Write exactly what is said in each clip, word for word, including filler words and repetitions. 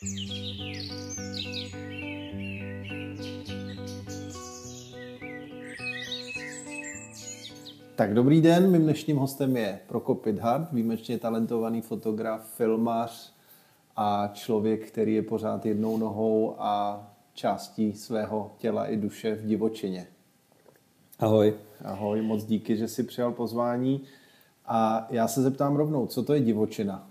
Tak dobrý den, mým dnešním hostem je Prokop Pithart, výjimečně talentovaný fotograf, filmař a člověk, který je pořád jednou nohou a částí svého těla i duše v divočině. Ahoj. Ahoj, moc díky, že jsi přijal pozvání. A já se zeptám rovnou, co to je divočina?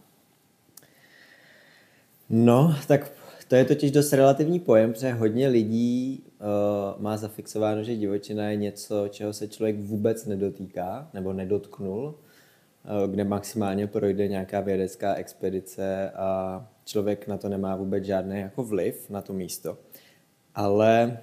No, tak to je totiž dost relativní pojem, protože hodně lidí uh, má zafixováno, že divočina je něco, čeho se člověk vůbec nedotýká nebo nedotknul, uh, kde maximálně projde nějaká vědecká expedice a člověk na to nemá vůbec žádný jako vliv na to místo. Ale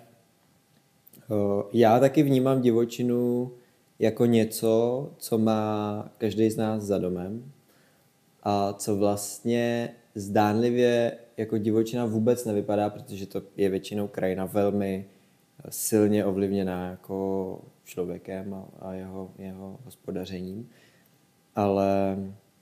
uh, já taky vnímám divočinu jako něco, co má každý z nás za domem a co vlastně zdánlivě jako divočina vůbec nevypadá, protože to je většinou krajina velmi silně ovlivněná jako člověkem a jeho, jeho hospodařením. Ale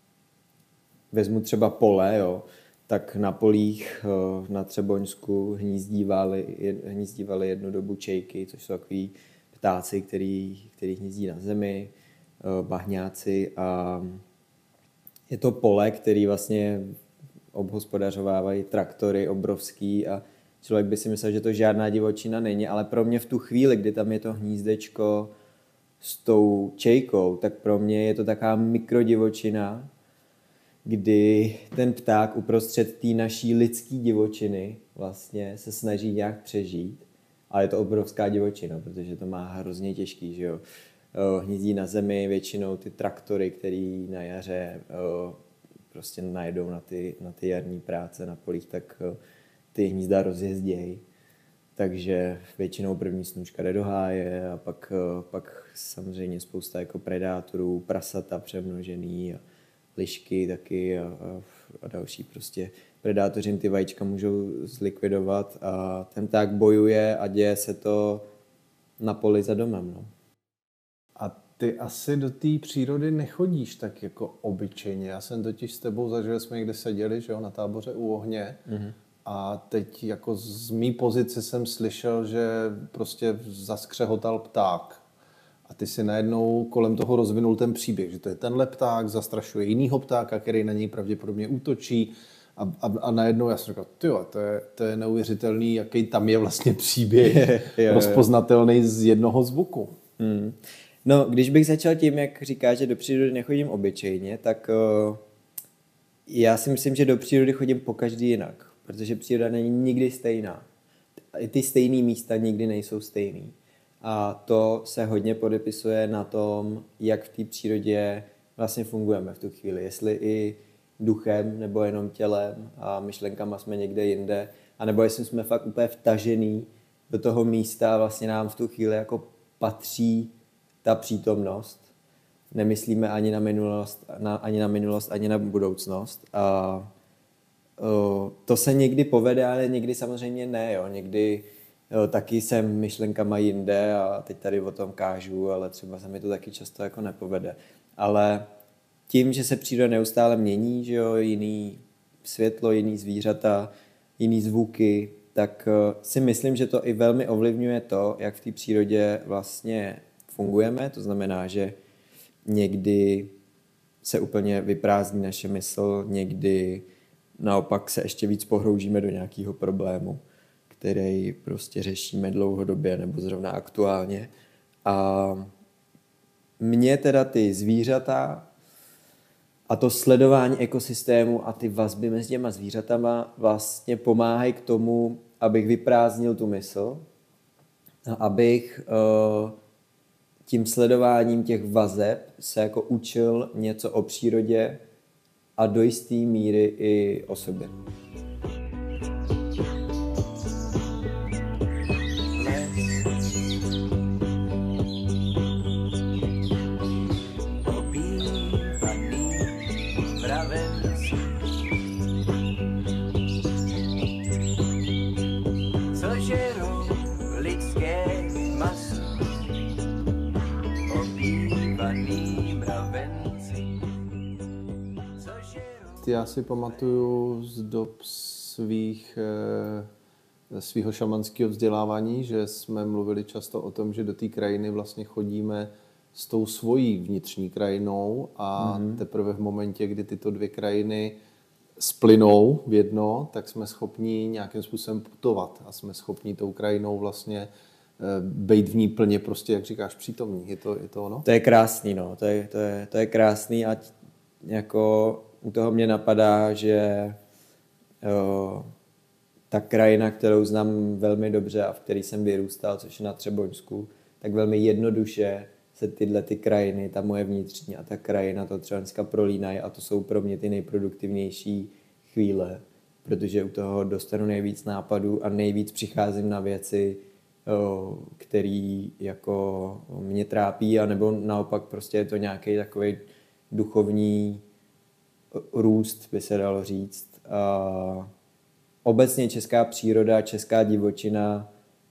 vezmu třeba pole, jo, tak na polích na Třeboňsku hnízdívali, hnízdívali jednu dobu čejky, což jsou takový ptáci, který, který hnízdí na zemi, bahňáci, a je to pole, který vlastně obhospodařovávají traktory obrovský a člověk by si myslel, že to žádná divočina není, ale pro mě v tu chvíli, kdy tam je to hnízdečko s tou čejkou, tak pro mě je to taková mikrodivočina, kdy ten pták uprostřed té naší lidské divočiny vlastně se snaží nějak přežít. Ale je to obrovská divočina, protože to má hrozně těžký, že jo. Hnízdí na zemi, většinou ty traktory, který na jaře prostě najedou na ty, na ty jarní práce na polích, tak ty hnízda rozjezdějí. Takže většinou první snůčka jde do háje a pak, pak samozřejmě spousta jako predátorů, prasata přemnožený a lišky taky a, a, a další prostě predátoři ty vajíčka můžou zlikvidovat a ten pták bojuje a děje se to na poli za domem. No. A ty asi do té přírody nechodíš tak jako obyčejně. Já jsem totiž s tebou zažil, jsme někde seděli, že jo, na táboře u ohně. Mm-hmm. A teď jako z mý pozice jsem slyšel, že prostě zaskřehotal pták. A ty si najednou kolem toho rozvinul ten příběh, že to je tenhle pták, zastrašuje jinýho ptáka, který na něj pravděpodobně útočí. A, a, a najednou já jsem říkal, tyjo, to je, to je neuvěřitelný, jaký tam je vlastně příběh je, je, rozpoznatelný z jednoho zvuku. Hmm. No, když bych začal tím, jak říkáš, že do přírody nechodím obyčejně, tak uh, já si myslím, že do přírody chodím pokaždý jinak, protože příroda není nikdy stejná. I ty stejné místa nikdy nejsou stejný. A to se hodně podepisuje na tom, jak v té přírodě vlastně fungujeme v tu chvíli. Jestli i duchem, nebo jenom tělem a myšlenkama jsme někde jinde, anebo jestli jsme fakt úplně vtažený do toho místa a vlastně nám v tu chvíli jako patří ta přítomnost. Nemyslíme ani na minulost, na, ani na minulost, ani na budoucnost. A o, to se někdy povede, ale někdy samozřejmě ne. Jo. Někdy o, taky jsem myšlenkama jinde a teď tady o tom kážu, ale třeba se mi to taky často jako nepovede. Ale tím, že se příroda neustále mění, že jo, jiný světlo, jiný zvířata, jiný zvuky, tak si myslím, že to i velmi ovlivňuje to, jak v té přírodě vlastně fungujeme. To znamená, že někdy se úplně vyprázdní naše mysl, někdy naopak se ještě víc pohroužíme do nějakého problému, který prostě řešíme dlouhodobě nebo zrovna aktuálně. A mě teda ty zvířata a to sledování ekosystému a ty vazby mezi těma zvířatama vlastně pomáhají k tomu, abych vyprázdnil tu mysl a abych uh, tím sledováním těch vazeb se jako učil něco o přírodě a do jisté míry i o sobě. Já si pamatuju z dob svých, svýho šamanského vzdělávání, že jsme mluvili často o tom, že do té krajiny vlastně chodíme s tou svojí vnitřní krajinou a mm-hmm. teprve v momentě, kdy tyto dvě krajiny splynou v jedno, tak jsme schopni nějakým způsobem putovat a jsme schopni tou krajinou vlastně být v ní plně prostě, jak říkáš, přítomní. Je to, je to ono? To je krásný, no. To je, to je, to je krásný a jako u toho mě napadá, že jo, ta krajina, kterou znám velmi dobře a v které jsem vyrůstal, což je na Třeboňsku, tak velmi jednoduše se tyhle ty krajiny, ta moje vnitřní a ta krajina to třeba dneska prolínají a to jsou pro mě ty nejproduktivnější chvíle, protože u toho dostanu nejvíc nápadů a nejvíc přicházím na věci, který jako mě trápí, anebo naopak prostě je to nějaký takový duchovní růst, by se dalo říct. A obecně česká příroda, česká divočina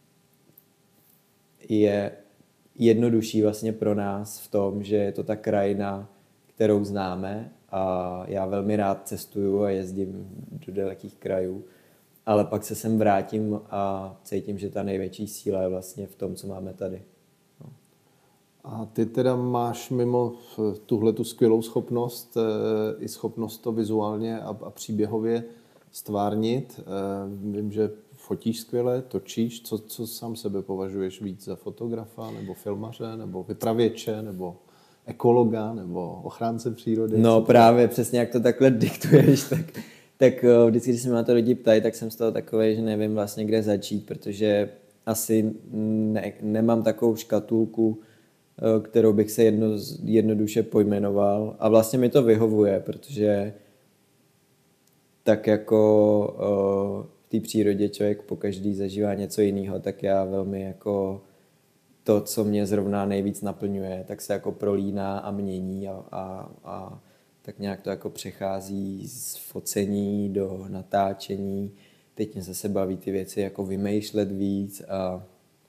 je jednodušší vlastně pro nás v tom, že je to ta krajina, kterou známe a já velmi rád cestuju a jezdím do dalekých krajů, ale pak se sem vrátím a cítím, že ta největší síla je vlastně v tom, co máme tady. No. A ty teda máš mimo tuhle tu skvělou schopnost i schopnost to vizuálně a, a příběhově stvárnit. Vím, že fotíš skvěle, točíš. Co, co sám sebe považuješ víc za fotografa, nebo filmaře, nebo vypravěče, nebo ekologa, nebo ochránce přírody? No právě, přesně jak to takhle diktuješ, tak, tak vždycky, když se mě na to lidi ptají, tak jsem z toho takový, že nevím vlastně, kde začít, protože asi ne, nemám takovou škatulku, kterou bych se jedno, jednoduše pojmenoval. A vlastně mi to vyhovuje, protože tak jako v té přírodě člověk pokaždý zažívá něco jiného, tak já velmi jako to, co mě zrovna nejvíc naplňuje, tak se jako prolíná a mění a, a, a tak nějak to jako přechází z focení do natáčení. Teď mě zase baví ty věci jako vymýšlet víc a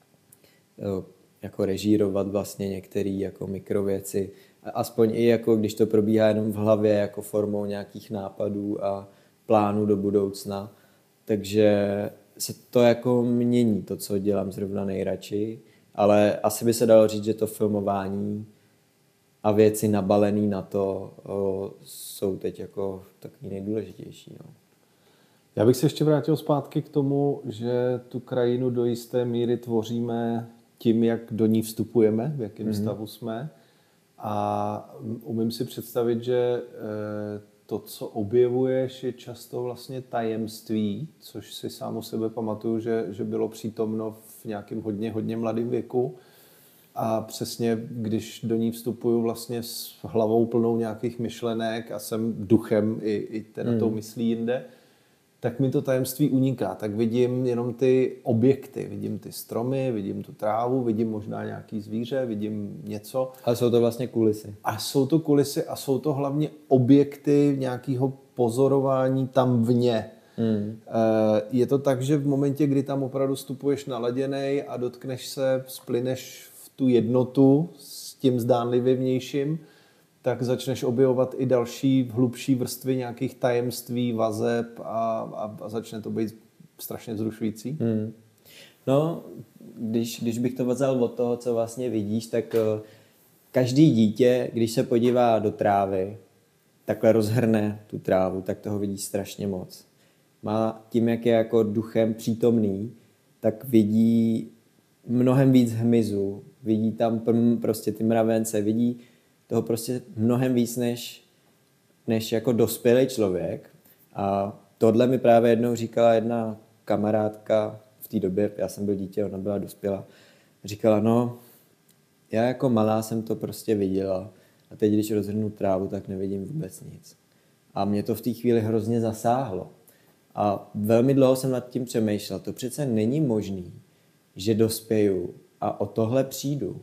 jako režírovat vlastně některé jako mikrověci. Aspoň i jako když to probíhá jenom v hlavě jako formou nějakých nápadů a plánů do budoucna. Takže se to jako mění, to, co dělám zrovna nejradši, ale asi by se dalo říct, že to filmování a věci nabalené na to o, jsou teď jako takový nejdůležitější. No. Já bych se ještě vrátil zpátky k tomu, že tu krajinu do jisté míry tvoříme tím, jak do ní vstupujeme, v jakém mm-hmm. stavu jsme. A umím si představit, že to, co objevuješ, je často vlastně tajemství, což si sám o sebe pamatuju, že, že bylo přítomno v nějakém hodně, hodně mladém věku. A přesně, když do ní vstupuju vlastně s hlavou plnou nějakých myšlenek a jsem duchem i, i teda mm. tou myslí jinde, tak mi to tajemství uniká. Tak vidím jenom ty objekty, vidím ty stromy, vidím tu trávu, vidím možná nějaký zvíře, vidím něco. Ale jsou to vlastně kulisy. A jsou to kulisy a jsou to hlavně objekty nějakého pozorování tam vně. Hmm. Je to tak, že v momentě, kdy tam opravdu vstupuješ naladěnej a dotkneš se, splyneš v tu jednotu s tím zdánlivě vnějším, tak začneš objevovat i další hlubší vrstvy nějakých tajemství, vazeb a, a, a začne to být strašně vzrušující. Hmm. No, když, když bych to vzal od toho, co vlastně vidíš, tak každý dítě, když se podívá do trávy, takhle rozhrne tu trávu, tak toho vidí strašně moc. Má tím, jak je jako duchem přítomný, tak vidí mnohem víc hmyzu, vidí tam prostě ty mravence, vidí toho prostě mnohem víc než, než jako dospělý člověk. A tohle mi právě jednou říkala jedna kamarádka v té době, já jsem byl dítě, ona byla dospělá, říkala, no, já jako malá jsem to prostě viděla a teď, když rozhrnu trávu, tak nevidím vůbec nic. A mě to v té chvíli hrozně zasáhlo. A velmi dlouho jsem nad tím přemýšlel. To přece není možný, že dospěju a o tohle přijdu.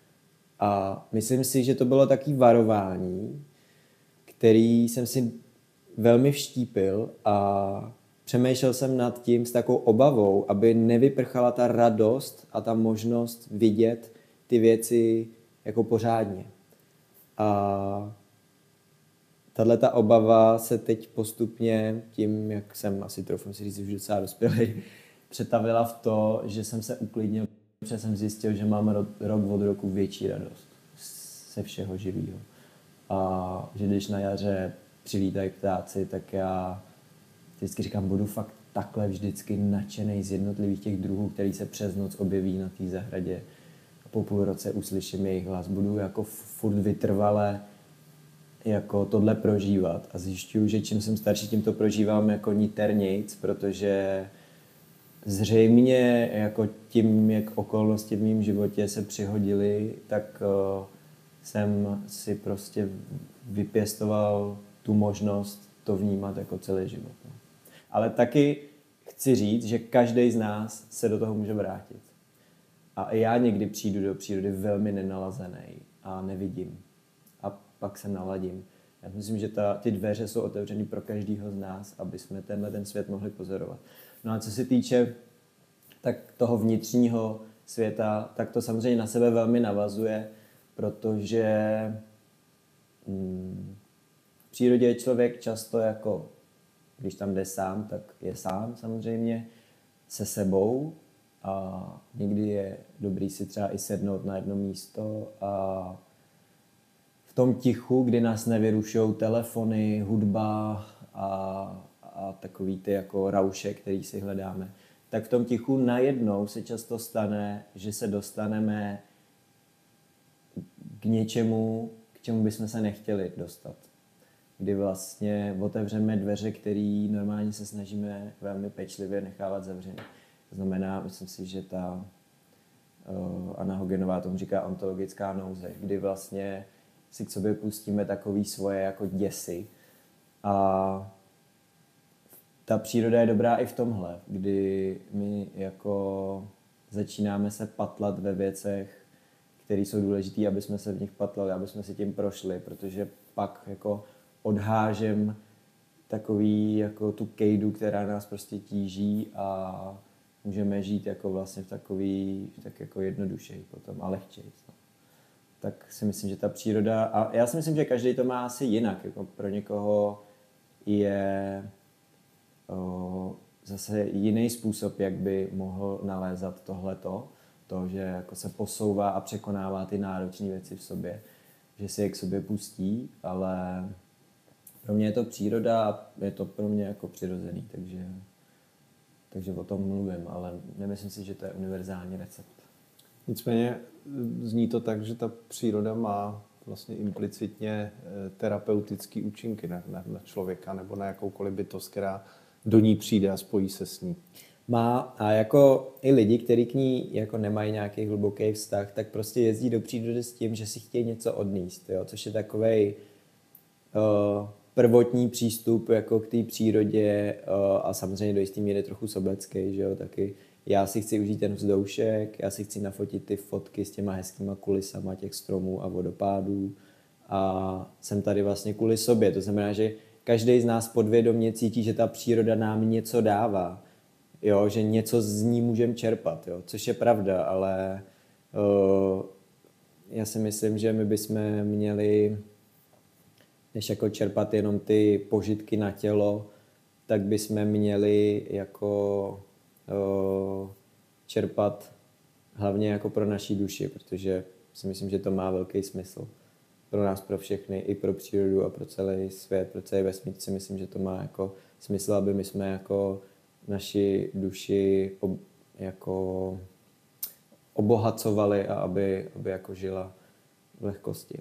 A myslím si, že to bylo takové varování, který jsem si velmi vštípil a přemýšlel jsem nad tím s takovou obavou, aby nevyprchala ta radost a ta možnost vidět ty věci jako pořádně. A tahle ta obava se teď postupně tím, jak jsem asi troufnu si říct už docela dospělý, přetavila v to, že jsem se uklidnil, protože jsem zjistil, že mám rok, rok od roku větší radost se všeho živého. A že když na jaře přilítají ptáci, tak já vždycky říkám, budu fakt takhle vždycky nadšenej z jednotlivých těch druhů, který se přes noc objeví na té zahradě. A po půl roce uslyším jejich hlas. Budu jako furt vytrvale jako tohle prožívat a zjišťuju, že čím jsem starší, tím to prožívám jako niternějc, protože zřejmě jako tím, jak okolnosti v mém životě se přihodily, tak uh, jsem si prostě vypěstoval tu možnost to vnímat jako celý život. No. Ale taky chci říct, že každý z nás se do toho může vrátit. A i já někdy přijdu do přírody velmi nenalazený a nevidím. A pak se naladím. Já myslím, že ta, ty dveře jsou otevřeny pro každého z nás, aby jsme tenhle ten svět mohli pozorovat. No a co se týče tak toho vnitřního světa, tak to samozřejmě na sebe velmi navazuje, protože mm, v přírodě je člověk často jako, když tam jde sám, tak je sám samozřejmě se sebou a někdy je dobrý si třeba i sednout na jedno místo a v tom tichu, kdy nás nevyrušují telefony, hudba a, a takový ty jako rauše, který si hledáme, tak v tom tichu najednou se často stane, že se dostaneme k něčemu, k čemu bychom se nechtěli dostat. Kdy vlastně otevřeme dveře, které normálně se snažíme velmi pečlivě nechávat zavřené. To znamená, myslím si, že ta uh, Anna Hogenová tomu říká ontologická nouze, kdy vlastně si k sobě pustíme takový svoje jako děsy. A ta příroda je dobrá i v tomhle, kdy my jako začínáme se patlat ve věcech, které jsou důležité, aby jsme se v nich patlali, aby jsme si tím prošli, protože pak jako odhážem takový jako tu kejdu, která nás prostě tíží a můžeme žít jako vlastně v takový, tak jako jednodušeji potom a lehčej. No. Tak si myslím, že ta příroda, a já si myslím, že každý to má asi jinak, jako pro někoho je o, zase jiný způsob, jak by mohl nalézat tohleto, to, že jako se posouvá a překonává ty náročné věci v sobě, že si je k sobě pustí, ale pro mě je to příroda a je to pro mě jako přirozený, takže, takže o tom mluvím, ale nemyslím si, že to je univerzální recept. Nicméně zní to tak, že ta příroda má vlastně implicitně terapeutický účinky na, na, na člověka nebo na jakoukoliv bytost, která do ní přijde a spojí se s ní. Má a jako i lidi, kteří k ní jako nemají nějaký hluboký vztah, tak prostě jezdí do přírody s tím, že si chtějí něco odníst, jo? Což je takovej uh, prvotní přístup jako k té přírodě uh, a samozřejmě do jistý míry trochu sobecký, že jo? Taky já si chci užít ten vzdoušek, já si chci nafotit ty fotky s těma hezkýma kulisama těch stromů a vodopádů a jsem tady vlastně kvůli sobě. To znamená, že každý z nás podvědomě cítí, že ta příroda nám něco dává. Jo, že něco z ní můžeme čerpat, jo, což je pravda, ale uh, já si myslím, že my bychom měli, než jako čerpat jenom ty požitky na tělo, tak bychom měli jako uh, čerpat hlavně jako pro naší duši, protože si myslím, že to má velký smysl. Pro nás, pro všechny, i pro přírodu a pro celý svět, pro celý vesmír si myslím, že to má jako smysl, aby my jsme jako naši duši ob, jako obohacovali a aby, aby jako žila v lehkosti.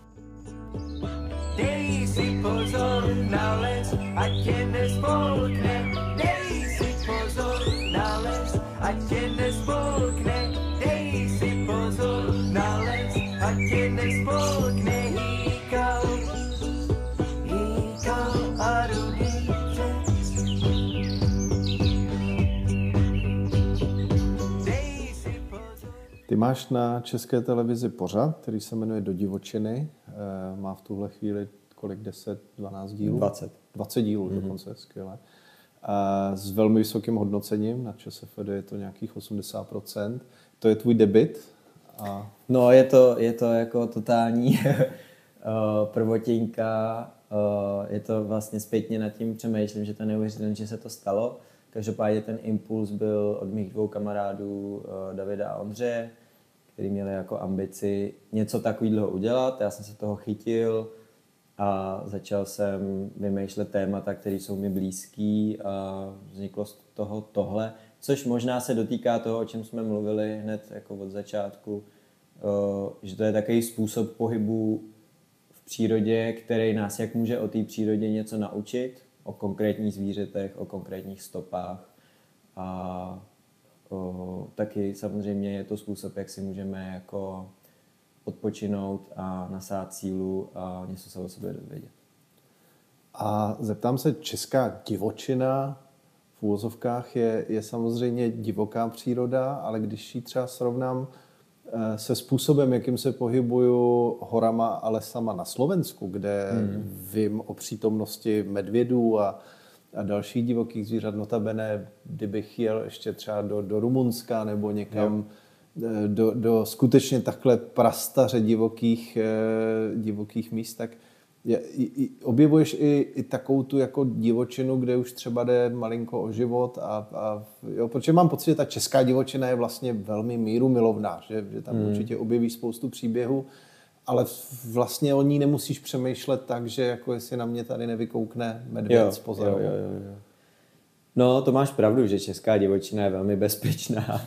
Dej si pozor na les, ať tě nespolkne. Dej si pozor na les, ať tě nespolkne. Dej si pozor na les, ať tě nespolkne. Hýkal, hýkal a rudý přes. Ty máš na České televizi pořad, který se jmenuje Do divočiny. Má v tuhle chvíli kolik, deset, dvanáct dílů? dvacet. dvacet dílů mm-hmm. dokonce, skvěle. S velmi vysokým hodnocením, na ČSFD je to nějakých osmdesát procent. To je tvůj debut? A... No je to, je to jako totální prvotějka uh, je to vlastně zpětně nad tím přemýšlím, že to neuvěřitelné, že se to stalo. Každopádně ten impuls byl od mých dvou kamarádů uh, Davida a Ondřeje, který měli jako ambici něco takového udělat. Já jsem se toho chytil a začal jsem vymýšlet témata, které jsou mi blízký a vzniklo z toho tohle, což možná se dotýká toho, o čem jsme mluvili hned jako od začátku, že to je takový způsob pohybu v přírodě, který nás jak může o té přírodě něco naučit, o konkrétních zvířetech, o konkrétních stopách a o, taky samozřejmě je to způsob, jak si můžeme jako odpočinout a nasát sílu a něco se o sobě dozvědět. A zeptám se, česká divočina v úvozovkách je, je samozřejmě divoká příroda, ale když ji třeba srovnám se způsobem, jakým se pohybuju horama a lesama na Slovensku, kde hmm. vím o přítomnosti medvědů a, a dalších divokých zvířat, notabene, kdybych jel ještě třeba do, do Rumunska nebo někam do, do skutečně takhle prastaře divokých, divokých míst, tak je, i, objevuješ i, i takovou tu jako divočinu, kde už třeba jde malinko o život a, a jo, protože mám pocit, že ta česká divočina je vlastně velmi mírumilovná, že, že tam hmm. určitě objevíš spoustu příběhů, ale vlastně o ní nemusíš přemýšlet tak, že jako jestli na mě tady nevykoukne medvěd z pozoru. Jo, jo, jo, jo. No, to máš pravdu, že česká divočina je velmi bezpečná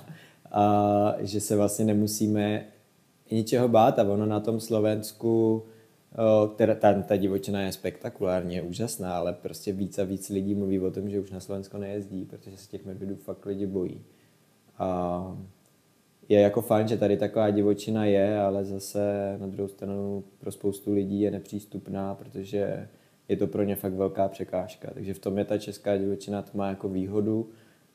a že se vlastně nemusíme ničeho bát a ono na tom Slovensku Teda, ta, ta divočina je spektakulární, je úžasná, ale prostě víc a víc lidí mluví o tom, že už na Slovensko nejezdí, protože se těch medvědů fakt lidi bojí. A je jako fajn, že tady taková divočina je, ale zase na druhou stranu pro spoustu lidí je nepřístupná, protože je to pro ně fakt velká překážka. Takže v tom je ta česká divočina, to má jako výhodu.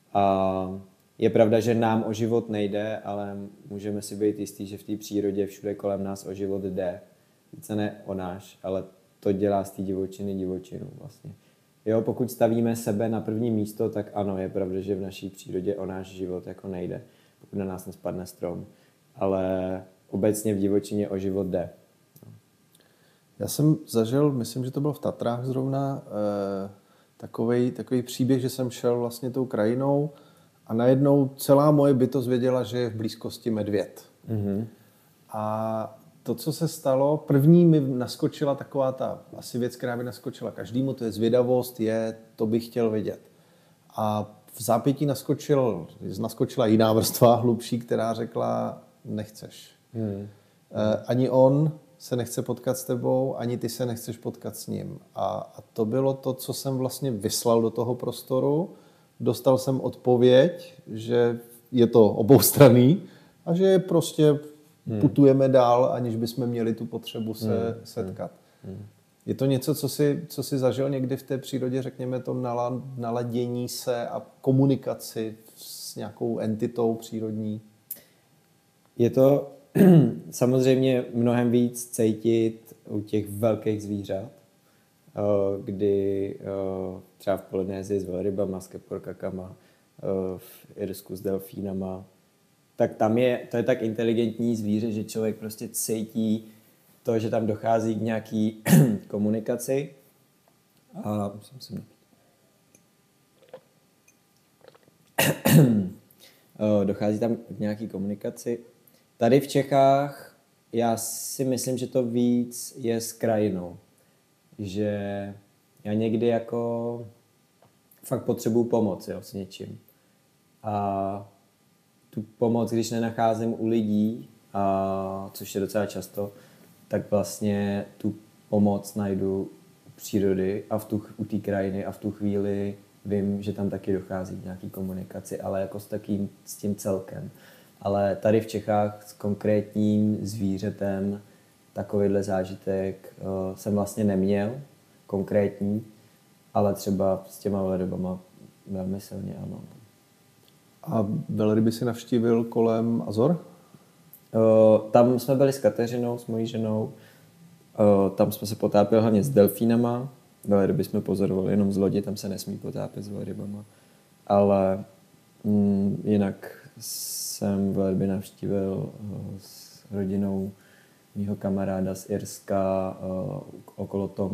A je pravda, že nám o život nejde, ale můžeme si být jistí, že v té přírodě všude kolem nás o život jde. Více ne o náš, ale to dělá z té divočiny divočinu vlastně. Jo, pokud stavíme sebe na první místo, tak ano, je pravda, že v naší přírodě o náš život jako nejde, pokud na nás nespadne strom. Ale obecně v divočině o život jde. No. Já jsem zažil, myslím, že to bylo v Tatrách zrovna, eh, takovej, takový příběh, že jsem šel vlastně tou krajinou a najednou celá moje bytost věděla, že je v blízkosti medvěd. Mm-hmm. A to, co se stalo, první mi naskočila taková ta asi věc, která by naskočila každému, to je zvědavost, je, to bych chtěl vědět. A v zápětí naskočil, naskočila jiná vrstva, hlubší, která řekla, nechceš. Hmm. Eh, ani on se nechce potkat s tebou, ani ty se nechceš potkat s ním. A, a to bylo to, co jsem vlastně vyslal do toho prostoru. Dostal jsem odpověď, že je to oboustranný a že je prostě Hmm. putujeme dál, aniž bychom měli tu potřebu se hmm. setkat. Hmm. Je to něco, co jsi, co jsi zažil někdy v té přírodě, řekněme to nala, naladění se a komunikaci s nějakou entitou přírodní? Je to samozřejmě mnohem víc cítit u těch velkých zvířat, kdy třeba v Polynézii s velrybama, s keporkakama, v Irsku s delfínama, tak tam je, to je tak inteligentní zvíře, že člověk prostě cítí to, že tam dochází k nějaký komunikaci. A musím si napít. Dochází tam k nějaký komunikaci. Tady v Čechách já si myslím, že to víc je s krajinou. Že já někdy jako fakt potřebuju pomoc, jo, s něčím. A tu pomoc, když nenacházím u lidí, a což je docela často, tak vlastně tu pomoc najdu u přírody a v tu, u té krajiny a v tu chvíli vím, že tam taky dochází k nějaký komunikaci, ale jako s, takým, s tím celkem. Ale tady v Čechách s konkrétním zvířetem takovýhle zážitek uh, jsem vlastně neměl, konkrétní, ale třeba s těma velrybama velmi silně ano. A velryby si navštívil kolem Azor? Uh, tam jsme byli s Kateřinou, s mojí ženou. Uh, tam jsme se potápěli hlavně s delfínama. Velryby jsme pozorovali jenom z lodi, tam se nesmí potápět s velrybama. Ale mm, jinak jsem velryby navštívil uh, s rodinou mýho kamaráda z Irska uh, okolo Tongy.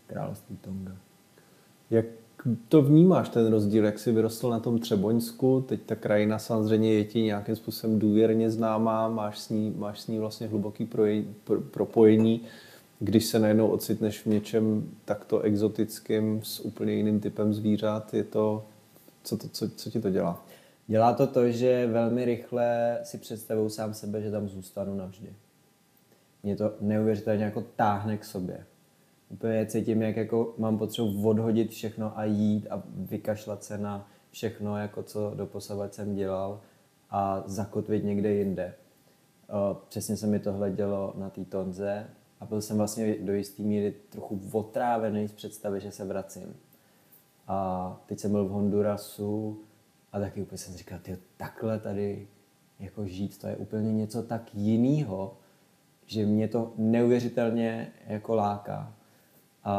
království Tonga. Jak to vnímáš, ten rozdíl, jak jsi vyrostl na tom Třeboňsku, teď ta krajina samozřejmě je ti nějakým způsobem důvěrně známá, máš s ní, máš s ní vlastně hluboký projení, pro, propojení, když se najednou ocitneš v něčem takto exotickým s úplně jiným typem zvířat, je to, co, to, co, co ti to dělá? Dělá to to, že velmi rychle si představuju sám sebe, že tam zůstanu navždy. Mě to neuvěřitelně jako táhne k sobě. Úplně cítím, jak jako mám potřebu odhodit všechno a jít a vykašlat se na všechno, jako co doposavad jsem dělal a zakotvit někde jinde. Přesně se mi tohle dělo na té Tonze a byl jsem vlastně do jisté míry trochu otrávený z představy, že se vracím. A teď jsem byl v Hondurasu a taky úplně jsem říkal, tyjo, takhle tady jako žít, to je úplně něco tak jinýho, že mě to neuvěřitelně jako láká. A,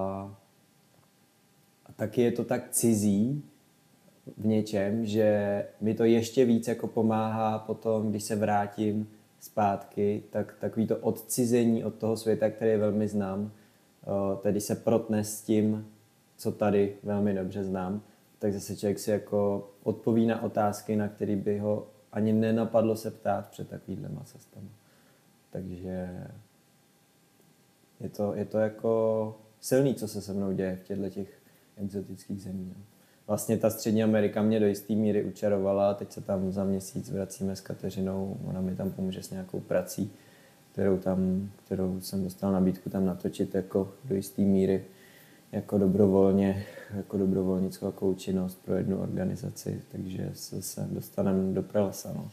a taky je to tak cizí v něčem, že mi to ještě víc jako pomáhá potom, když se vrátím zpátky, tak takový to odcizení od toho světa, který velmi znám, tedy se protne s tím, co tady velmi dobře znám, tak zase člověk si jako odpoví na otázky, na které by ho ani nenapadlo se ptát před takovýhlema cestama. Takže je to, je to jako silný, co se se mnou děje v těchto těch exotických zemích. Vlastně ta Střední Amerika mě do jisté míry učarovala, teď se tam za měsíc vracíme s Kateřinou, ona mi tam pomůže s nějakou prací, kterou, tam, kterou jsem dostal nabídku tam natočit jako do jisté míry jako dobrovolně, jako dobrovolnickou jako činnost pro jednu organizaci, takže se, se dostaneme do pralesa. No.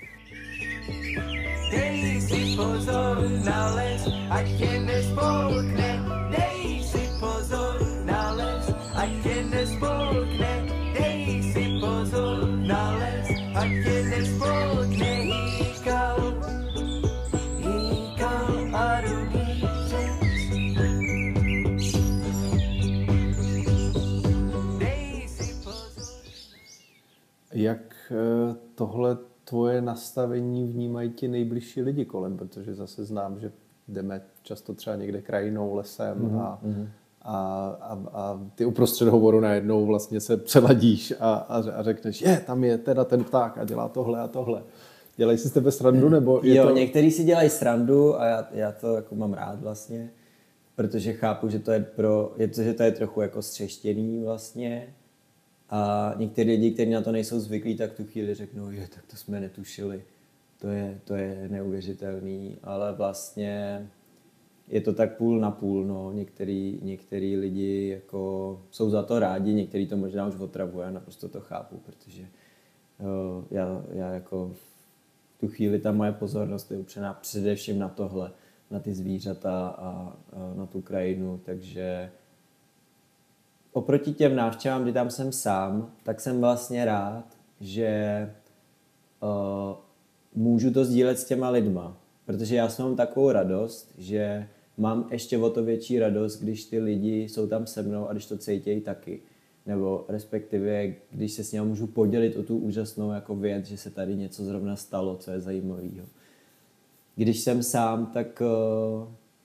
Dej si pozor na les, ať tě nespolkne. Dej si pozor na les, ať tě nespolkne. Dej si pozor na les, ať tě nespolkne. Hýkal, hýkal a rudý řez. Dej si pozor. Jak tohle tvoje nastavení vnímají ti nejbližší lidi kolem, protože zase znám, že jdeme často třeba někde krajinou, lesem mm-hmm. a, a, a, a ty uprostřed hovoru najednou vlastně se přeladíš a, a, a řekneš, je, tam je teda ten pták a dělá tohle a tohle. Dělají si z tebe srandu? Nebo je jo, to... někteří si dělají srandu a já, já to jako mám rád vlastně, protože chápu, že to je, pro, je to, že to je trochu jako střeštěný vlastně. A někteří lidi, kteří na to nejsou zvyklí, tak tu chvíli řeknou, že tak to jsme netušili, to je, to je neuvěřitelný, ale vlastně je to tak půl na půl, no. Některý, některý lidi jako jsou za to rádi, některý to možná už otravuje, já naprosto to chápu, protože jo, já, já jako v tu chvíli ta moje pozornost je upřená především na tohle, na ty zvířata a, a na tu krajinu, takže oproti těm návštěvám, kdy tam jsem sám, tak jsem vlastně rád, že uh, můžu to sdílet s těma lidma. Protože já jsem mám takovou radost, že mám ještě o to větší radost, když ty lidi jsou tam se mnou a když to cítějí taky. Nebo respektive, když se s nimi můžu podělit o tu úžasnou jako věc, že se tady něco zrovna stalo, co je zajímavého. Když jsem sám, tak uh,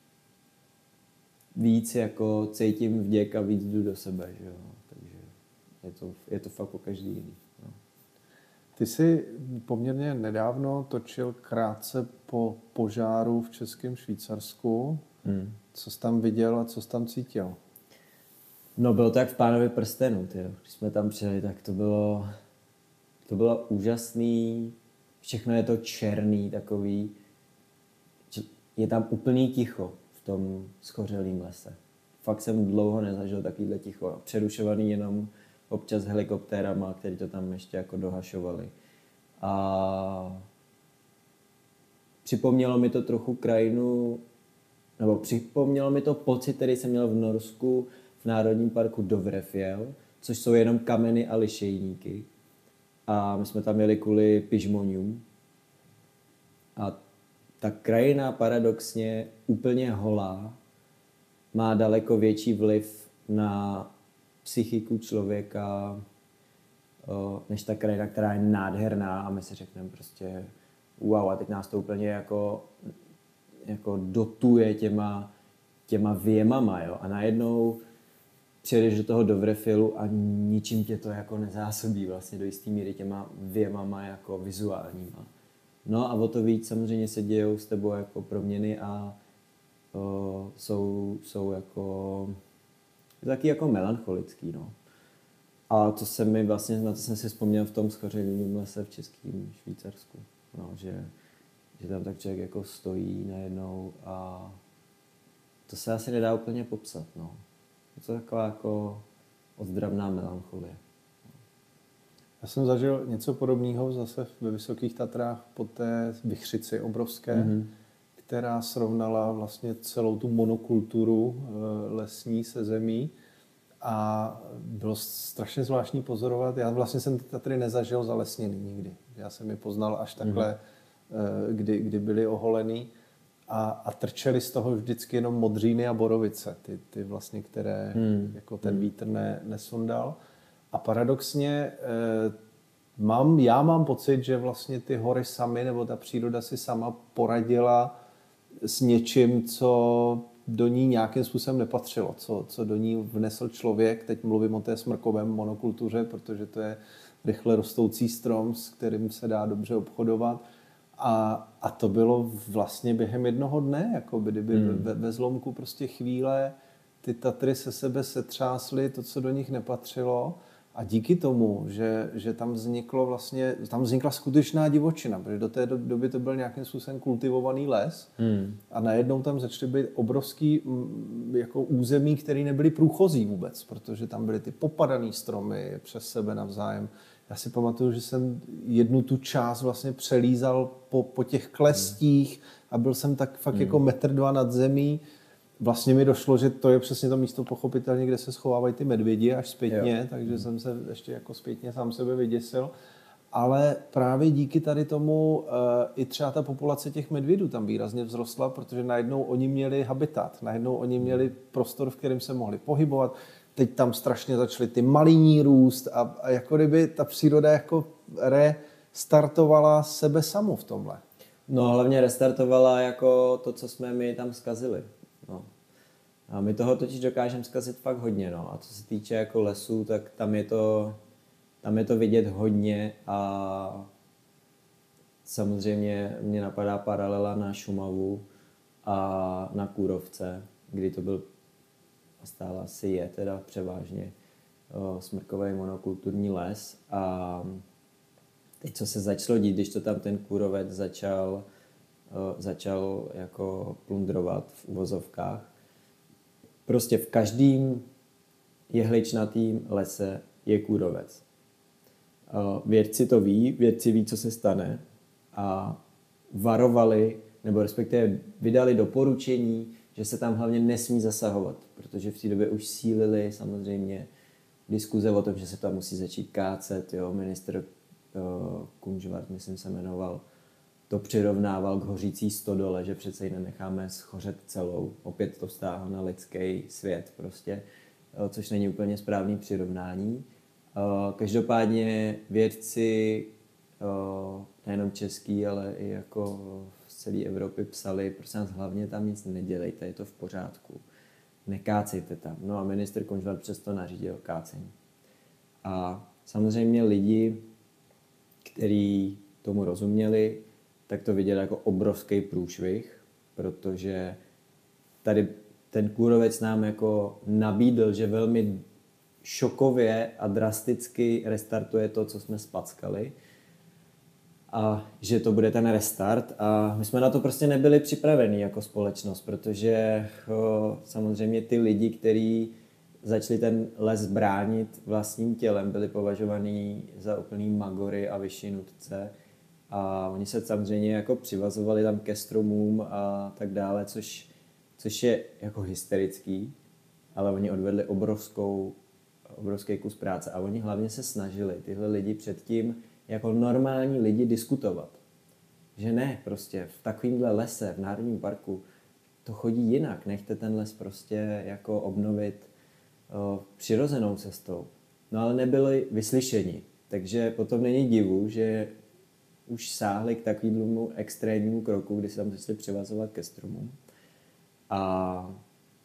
víc jako cítím vděk a víc jdu do sebe, že jo. Takže je to, je to fakt o každý jiný. No. Ty jsi poměrně nedávno točil krátce po požáru v Českém Švýcarsku. Hmm. Co jsi tam viděl a co jsi tam cítil? No bylo to jak v Pánovi prstenů, tyjo. Když jsme tam přijeli, tak to bylo, to bylo úžasný, všechno je to černý takový, je tam úplný ticho v tom schořelém lese. Fakt jsem dlouho nezažil takovýhle ticho, přerušovaný jenom občas helikoptérama, který to tam ještě jako dohašovali. A připomnělo mi to trochu krajinu, nebo připomnělo mi to pocit, který jsem měl v Norsku v Národním parku Dovrefjell, což jsou jenom kameny a lišejníky. A my jsme tam jeli kvůli pižmonium. A ta krajina paradoxně úplně holá má daleko větší vliv na psychiku člověka než ta krajina, která je nádherná a my si řekneme prostě wow, a teď nás to úplně jako, jako dotuje těma těma věmama, jo, a najednou přijedeš do toho Dovrefilu a ničím tě to jako nezásobí vlastně do jistý míry těma věmama jako vizuálníma. No a o to víc samozřejmě se dějou s tebou jako proměny a o, jsou, jsou jako taky jako melancholický, no. A to se mi vlastně, na to jsem si vzpomněl v tom Schořelivém lese v Českém Švýcarsku, no, že, že tam tak člověk jako stojí najednou a to se asi nedá úplně popsat, no. Je to taková jako ozdravná melancholie. Já jsem zažil něco podobného zase ve Vysokých Tatrách po té Vichřici obrovské, mm-hmm. která srovnala vlastně celou tu monokulturu lesní se zemí a bylo strašně zvláštní pozorovat. Já vlastně jsem ty Tatry nezažil zalesněný nikdy. Já jsem je poznal až takhle, mm-hmm. kdy, kdy byly oholený. A, a trčely z toho vždycky jenom modříny a borovice, ty, ty vlastně, které hmm. jako ten vítr ne, nesundal. A paradoxně eh, mám, já mám pocit, že vlastně ty hory samy, nebo ta příroda si sama poradila s něčím, co do ní nějakým způsobem nepatřilo, co, co do ní vnesl člověk. Teď mluvím o té smrkovém monokultuře, protože to je rychle rostoucí strom, s kterým se dá dobře obchodovat. A, a to bylo vlastně během jednoho dne, jako by kdyby hmm. ve, ve zlomku prostě chvíle ty Tatry se sebe setřásly, to, co do nich nepatřilo. A díky tomu, že, že tam vzniklo vlastně, tam vznikla skutečná divočina, protože do té doby to byl nějakým způsobem kultivovaný les hmm. a najednou tam začaly být obrovský jako území, které nebyly průchozí vůbec, protože tam byly ty popadané stromy přes sebe navzájem. Já si pamatuju, že jsem jednu tu část vlastně přelízal po, po těch klestích a byl jsem tak fakt hmm. jako metr dva nad zemí. Vlastně mi došlo, že to je přesně to místo pochopitelně, kde se schovávají ty medvědi až zpětně, jo. takže hmm. jsem se ještě jako zpětně sám sebe vyděsil. Ale právě díky tady tomu uh, i třeba ta populace těch medvědů tam výrazně vzrostla, protože najednou oni měli habitat, najednou oni měli prostor, v kterém se mohli pohybovat. Teď tam strašně začaly ty maliní růst a, a jako kdyby ta příroda jako restartovala sebe samu v tomhle. No hlavně restartovala jako to, co jsme my tam zkazili. No. A my toho totiž dokážeme zkazit fakt hodně. No. A co se týče jako lesů, tak tam je to, tam je to vidět hodně a samozřejmě mě napadá paralela na Šumavu a na Kůrovce, kdy to byl a stále asi je teda převážně o, smrkový monokulturní les. A teď, co se začalo dít, když to tam ten kůrovec začal, o, začal jako plundrovat v uvozovkách. Prostě v každém jehličnatým lese je kůrovec. O, vědci to ví, vědci ví, co se stane a varovali, nebo respektive vydali doporučení, že se tam hlavně nesmí zasahovat, protože v té době už sílily samozřejmě diskuze o tom, že se tam musí začít kácet. Jo? Ministr uh, Kunžvart, myslím, se jmenoval, to přirovnával k hořící stodole, že přece ji nenecháme schořet celou. Opět to vztáhlo na lidský svět prostě, uh, což není úplně správný přirovnání. Uh, každopádně vědci, uh, nejenom český, ale i jako z celé Evropy psali, prosím nás, hlavně tam nic nedělejte, je to v pořádku. Nekácejte tam. No a ministr Konžvart přesto nařídil kácení. A samozřejmě lidi, kteří tomu rozuměli, tak to viděli jako obrovský průšvih, protože tady ten kůrovec nám jako nabídl, že velmi šokově a drasticky restartuje to, co jsme spackali. A že to bude ten restart a my jsme na to prostě nebyli připraveni jako společnost, protože o, samozřejmě ty lidi, kteří začali ten les bránit vlastním tělem, byli považovaní za úplný magory a vyšinutce a oni se samozřejmě jako přivazovali tam ke stromům a tak dále, což, což je jako hysterický, ale oni odvedli obrovskou, obrovský kus práce a oni hlavně se snažili tyhle lidi předtím jako normální lidi diskutovat. Že ne, prostě v takovémhle lese, v národním parku, to chodí jinak. Nechte ten les prostě jako obnovit o, přirozenou cestou. No ale nebyli vyslyšeni. Takže potom není divu, že už sáhli k takovému extrémnímu kroku, kdy se tam začali přivazovat ke stromům. A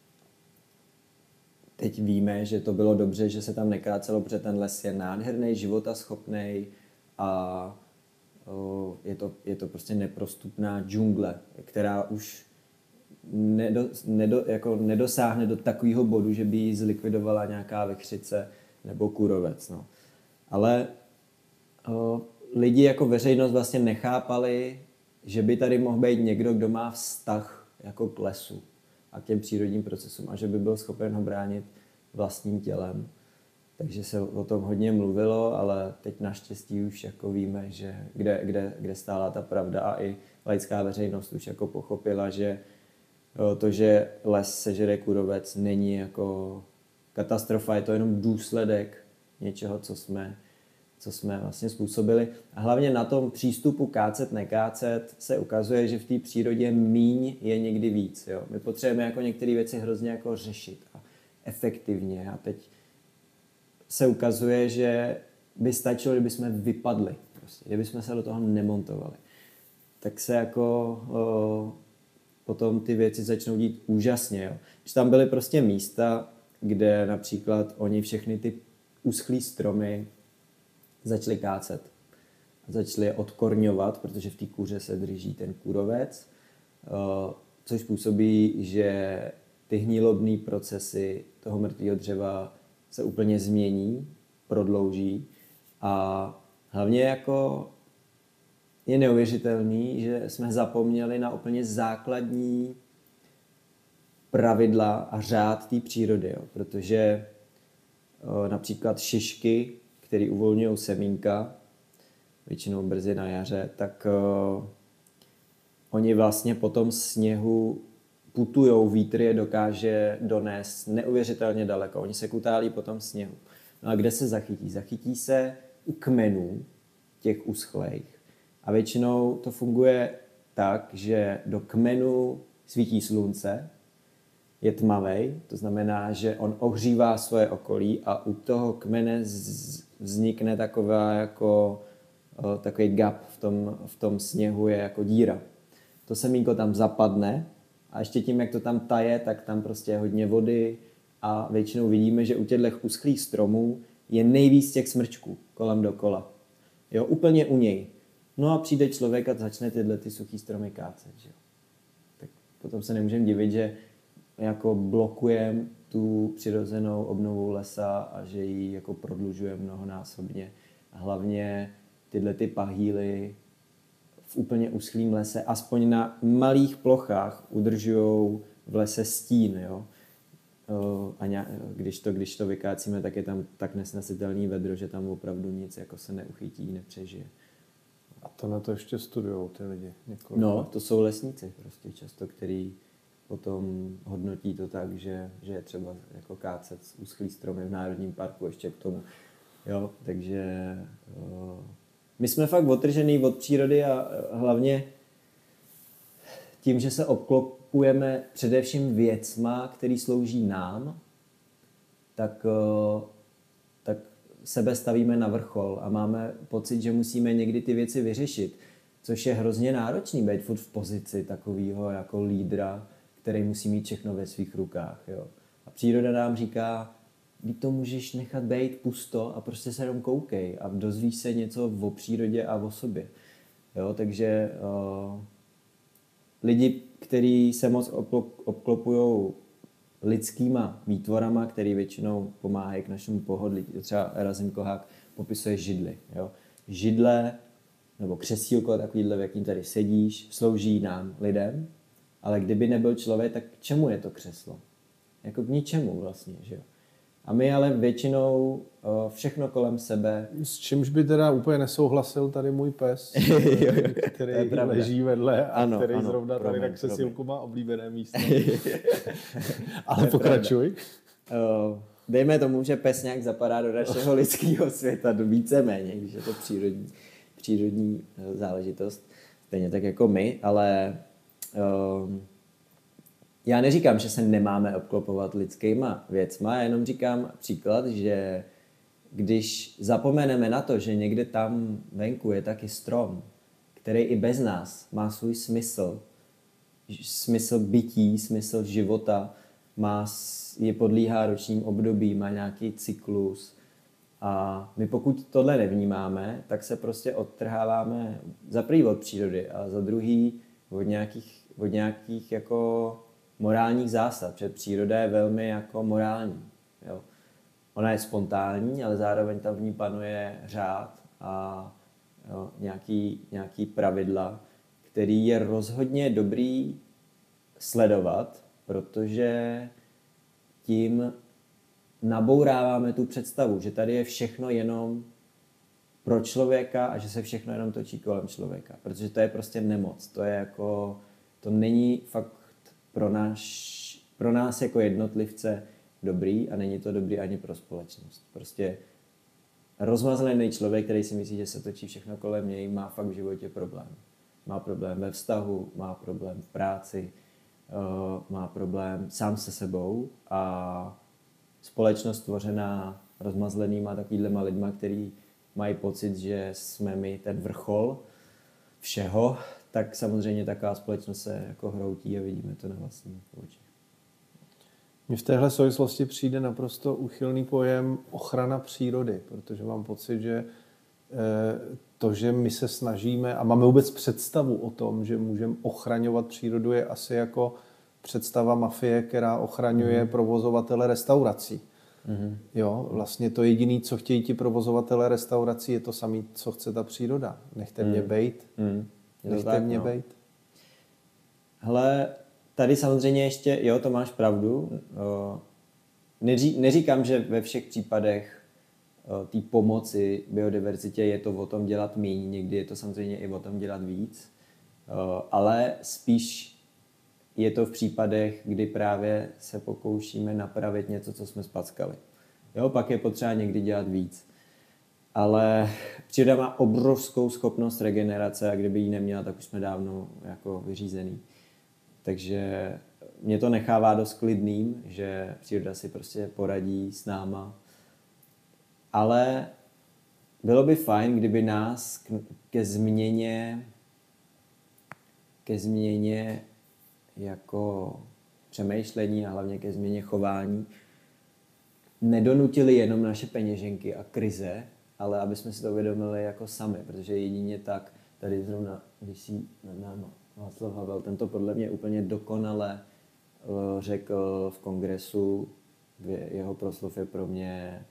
teď víme, že to bylo dobře, že se tam nekácelo, protože ten les je nádherný, životaschopný a o, je, to, je to prostě neprostupná džungle, která už nedo, nedo, jako nedosáhne do takového bodu, že by ji zlikvidovala nějaká vechřice nebo kůrovec. No. Ale o, lidi jako veřejnost vlastně nechápali, že by tady mohl být někdo, kdo má vztah jako k lesu a k těm přírodním procesům a že by byl schopen ho bránit vlastním tělem. Takže se o tom hodně mluvilo, ale teď naštěstí už jako víme, že kde, kde, kde stála ta pravda a i laická veřejnost už jako pochopila, že to, že les sežere kůrovec, není jako katastrofa, je to jenom důsledek něčeho, co jsme, co jsme vlastně způsobili. A hlavně na tom přístupu kácet, nekácet se ukazuje, že v té přírodě míň je někdy víc. Jo? My potřebujeme jako některé věci hrozně jako řešit a efektivně. A teď se ukazuje, že by stačilo, kdyby jsme vypadli, prostě, kdyby jsme se do toho nemontovali. Tak se jako o, potom ty věci začnou dít úžasně. Jo? Že tam byly prostě místa, kde například oni všechny ty uschlý stromy začali kácet. Začali je odkorňovat, protože v té kůře se drží ten kůrovec, což způsobí, že ty hnilobné procesy toho mrtvého dřeva se úplně změní, prodlouží a hlavně jako je neuvěřitelný, že jsme zapomněli na úplně základní pravidla a řád té přírody, jo? Protože o, například šišky, které uvolňují semínka, většinou brzy na jaře, tak o, oni vlastně po tom sněhu putujou, vítr je dokáže donést neuvěřitelně daleko. Oni se kutálí po tom sněhu. No a kde se zachytí? Zachytí se u kmenů těch uschlejch. A většinou to funguje tak, že do kmenu svítí slunce, je tmavej, to znamená, že on ohřívá svoje okolí a u toho kmene vznikne taková jako takový gap v tom, v tom sněhu je jako díra. To semínko tam zapadne a ještě tím, jak to tam taje, tak tam prostě je hodně vody a většinou vidíme, že u těchto uschlých stromů je nejvíc těch smrčků kolem dokola. Jo, úplně u něj. No a přijde člověk a začne tyhle ty suchý stromy kácet. Že? Tak potom se nemůžeme divit, že jako blokujeme tu přirozenou obnovu lesa a že ji jako prodlužujeme mnohonásobně. A hlavně tyhle ty pahýly v úplně uschlém lese, aspoň na malých plochách udržují v lese stín. Jo? A ně, když, to, když to vykácíme, tak je tam tak nesnesitelný vedro, že tam opravdu nic jako se neuchytí, nepřežije. A to na to ještě studujou ty lidi? Několik. No, to jsou lesníci prostě často, který potom hodnotí to tak, že, že je třeba jako kácet z uschlý stromy v Národním parku ještě k tomu. Jo, takže o, my jsme fakt odtržený od přírody a hlavně tím, že se obklopujeme především věcma, který slouží nám, tak, o, tak sebe stavíme na vrchol a máme pocit, že musíme někdy ty věci vyřešit, což je hrozně náročný být furt v pozici takového jako lídra, který musí mít všechno ve svých rukách. Jo. A příroda nám říká, ty to můžeš nechat být pusto a prostě se jenom koukej a dozvíš se něco o přírodě a o sobě. Jo, takže uh, lidi, kteří se moc obklopují lidskýma výtvorama, který většinou pomáhají k našemu pohodlí. Třeba Erazim Kohák popisuje židli. Jo. Židle nebo křesílko takovýhle, v jakým tady sedíš, slouží nám, lidem, ale kdyby nebyl člověk, tak k čemu je to křeslo? Jako k ničemu vlastně, že jo? A my ale většinou o, všechno kolem sebe... S čímž by teda úplně nesouhlasil tady můj pes, který leží vedle a ano, který ano, zrovna promiň, tady na křesílku má oblíbené místo. Ale pokračuj. O, dejme tomu, že pes nějak zapadá do našeho lidského světa, do víceméně, když je to přírodní, přírodní záležitost. Stejně tak jako my, ale... O, já neříkám, že se nemáme obklopovat lidskýma věcma, já jenom říkám příklad, že když zapomeneme na to, že někde tam venku je taky strom, který i bez nás má svůj smysl, smysl bytí, smysl života, má, je podlíhá ročním období, má nějaký cyklus. A my pokud tohle nevnímáme, tak se prostě odtrháváme za prvý od přírody a za druhý od nějakých, od nějakých jako morálních zásad, protože příroda je velmi jako morální. Jo. Ona je spontánní, ale zároveň tam v ní panuje řád a jo, nějaký, nějaký pravidla, který je rozhodně dobrý sledovat, protože tím nabouráváme tu představu, že tady je všechno jenom pro člověka a že se všechno jenom točí kolem člověka, protože to je prostě nemoc, to je jako, to není fakt pro, náš, pro nás jako jednotlivce dobrý a není to dobrý ani pro společnost. Prostě rozmazlený člověk, který si myslí, že se točí všechno kolem něj, má fakt v životě problém. Má problém ve vztahu, má problém v práci, má problém sám se sebou a společnost tvořená rozmazlenýma takovýhlema lidma, který mají pocit, že jsme my ten vrchol všeho, tak samozřejmě taková společnost se jako hroutí a vidíme to na vlastní oči. Mně v téhle souvislosti přijde naprosto úchylný pojem ochrana přírody, protože mám pocit, že to, že my se snažíme a máme vůbec představu o tom, že můžeme ochraňovat přírodu, je asi jako představa mafie, která ochraňuje mm. provozovatele restaurací. Mm. Jo, vlastně to jediné, co chtějí ti provozovatele restaurací, je to samé, co chce ta příroda. Nechte mm. mě bejt. Mm. Nechte tak, mě no. bejt. Hele, tady samozřejmě ještě, jo, to máš pravdu. Neří, neříkám, že ve všech případech té pomoci biodiverzitě je to o tom dělat míň, někdy je to samozřejmě i o tom dělat víc, ale spíš je to v případech, kdy právě se pokoušíme napravit něco, co jsme spackali. Jo, pak je potřeba někdy dělat víc. Ale příroda má obrovskou schopnost regenerace a kdyby ji neměla, tak už jsme dávno jako vyřízený. Takže mě to nechává dost klidným, že příroda si prostě poradí s náma. Ale bylo by fajn, kdyby nás ke změně, ke změně jako přemýšlení a hlavně ke změně chování nedonutili jenom naše peněženky a krize, ale aby jsme si to uvědomili jako sami, protože jedině tak tady zrovna visí nad námi Václav Havel, tento podle mě úplně dokonale řekl v kongresu, jeho proslov je pro mě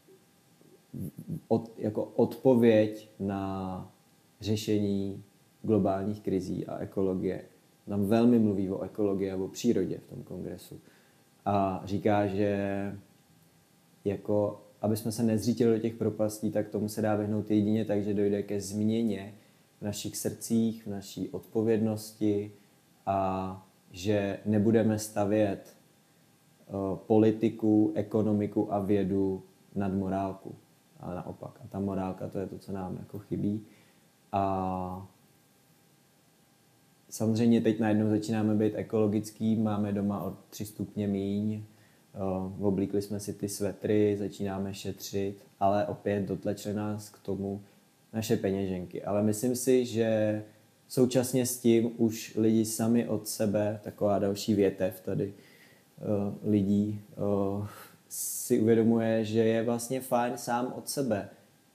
od, jako odpověď na řešení globálních krizí a ekologie. Tam velmi mluví o ekologii a o přírodě v tom kongresu. A říká, že jako, aby jsme se nezřítili do těch propastí, tak tomu se dá vyhnout jedině tak, že dojde ke změně v našich srdcích, v naší odpovědnosti a že nebudeme stavět uh, politiku, ekonomiku a vědu nad morálku. A naopak. A ta morálka, to je to, co nám jako chybí. A samozřejmě teď najednou začínáme být ekologický, máme doma o tři stupně míň, uh, oblíkli jsme si ty svetry, začínáme šetřit, ale opět dotlačili nás k tomu naše peněženky. Ale myslím si, že současně s tím už lidi sami od sebe, taková další větev tady uh, lidí, uh, si uvědomuje, že je vlastně fajn sám od sebe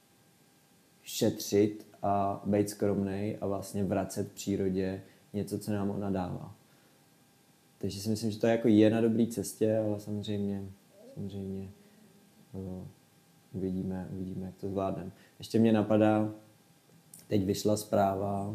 šetřit a být skromnej a vlastně vracet přírodě něco, co nám ona dává. Takže si myslím, že to je jako je na dobré cestě, ale samozřejmě, samozřejmě uh, uvidíme, uvidíme, jak to zvládneme. Ještě mě napadá, teď vyšla zpráva uh,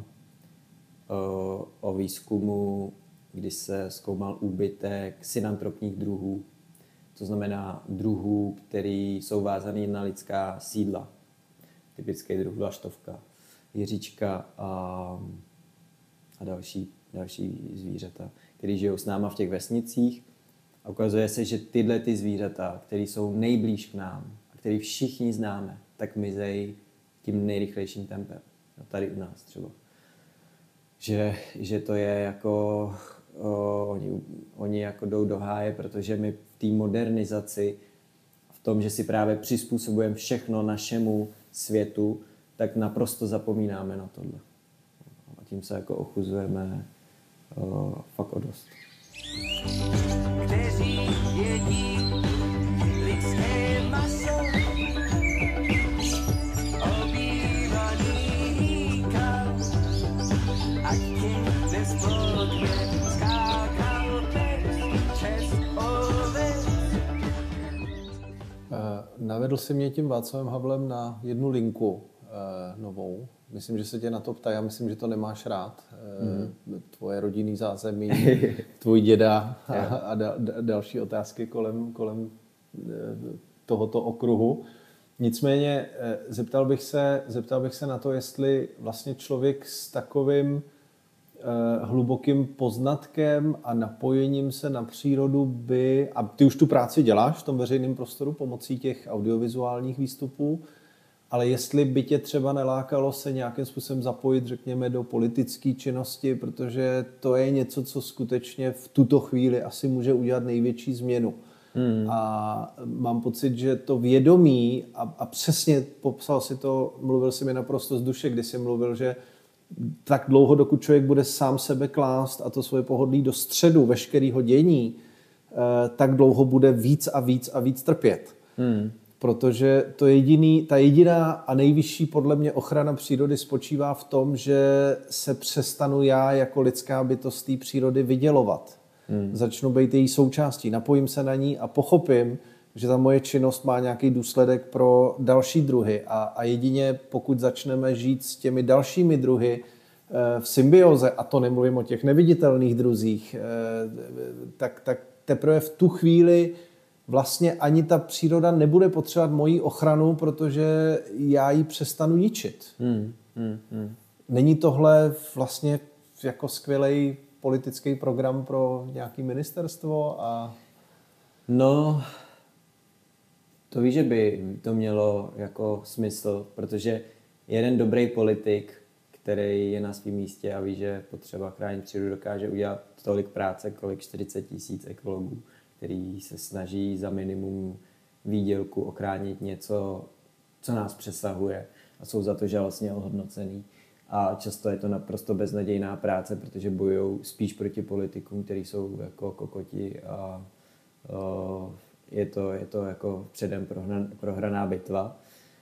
o výzkumu, kdy se zkoumal úbytek synantropních druhů, to znamená druhů, který jsou vázaný na lidská sídla. Typický druh vlaštovka, jiříčka a, a další, další zvířata, který žijou s náma v těch vesnicích. A ukazuje se, že tyhle ty zvířata, které jsou nejblíž k nám a které všichni známe, tak mizejí tím nejrychlejším tempem. Tady u nás třeba. Že, že to je jako... O, oni, oni jako jdou do háje, protože my v té modernizaci, v tom, že si právě přizpůsobujeme všechno našemu světu, tak naprosto zapomínáme na tohle. A tím se jako ochuzujeme o, fakt o dost. Kteří navedl si mě tím Václavem Havlem na jednu linku e, novou. Myslím, že se tě na to ptá, já myslím, že to nemáš rád. E, mm. Tvoje rodinný zázemí, tvůj děda a, a da, da, další otázky kolem, kolem e, tohoto okruhu. Nicméně e, zeptal bych se, zeptal bych se na to, jestli vlastně člověk s takovým hlubokým poznatkem a napojením se na přírodu by, a ty už tu práci děláš v tom veřejném prostoru pomocí těch audiovizuálních výstupů, ale jestli by tě třeba nelákalo se nějakým způsobem zapojit, řekněme, do politické činnosti, protože to je něco, co skutečně v tuto chvíli asi může udělat největší změnu. Hmm. A mám pocit, že to vědomí, a, a přesně popsal si to, mluvil si mi naprosto z duše, kdy jsi mluvil, že tak dlouho, dokud člověk bude sám sebe klást a to svoje pohodlí do středu veškerého dění, tak dlouho bude víc a víc a víc trpět. Hmm. Protože to jediný, ta jediná a nejvyšší podle mě ochrana přírody spočívá v tom, že se přestanu já jako lidská bytost té přírody vydělovat. Hmm. Začnu být její součástí, napojím se na ní a pochopím, že ta moje činnost má nějaký důsledek pro další druhy a, a jedině pokud začneme žít s těmi dalšími druhy e, v symbioze, a to nemluvím o těch neviditelných druzích, e, tak, tak teprve v tu chvíli vlastně ani ta příroda nebude potřebovat moji ochranu, protože já ji přestanu ničit. Hmm, hmm, hmm. Není tohle vlastně jako skvělej politický program pro nějaké ministerstvo? A... No... To víš, že by to mělo jako smysl, protože jeden dobrý politik, který je na svém místě a ví, že potřeba chránit přírodu, dokáže udělat tolik práce, kolik čtyřicet tisíc ekologů, který se snaží za minimum výdělku ochránit něco, co nás přesahuje a jsou za to žalostně ohodnocený. A často je to naprosto beznadějná práce, protože bojují spíš proti politikům, kteří jsou jako kokoti a uh, Je to, je to jako předem prohran, prohraná bitva.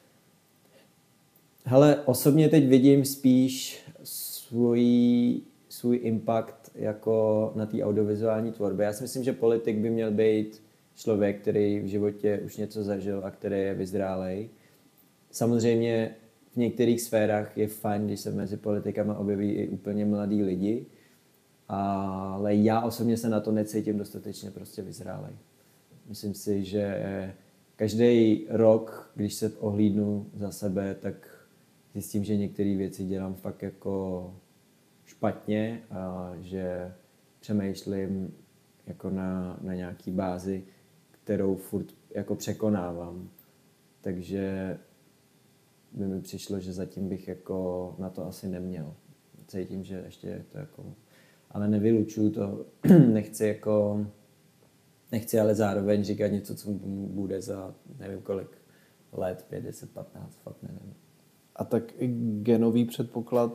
Hele, osobně teď vidím spíš svůj, svůj impact jako na té audiovizuální tvorbě. Já si myslím, že politik by měl být člověk, který v životě už něco zažil a který je vyzrálej. Samozřejmě v některých sférách je fajn, když se mezi politikama objeví i úplně mladí lidi, ale já osobně se na to necítím dostatečně prostě vyzrálej. Myslím si, že každý rok, když se ohlídnu za sebe, tak zjistím, že některé věci dělám fakt jako špatně a že přemýšlím jako na, na nějaký bázi, kterou furt jako překonávám. Takže by mi přišlo, že zatím bych jako na to asi neměl. Cítím, že ještě je to jako... Ale nevylučuju to, nechci jako... Nechci ale zároveň říkat něco, co bude za nevím kolik let, pět, deset, patnáct, fakt nevím. A tak i genový předpoklad?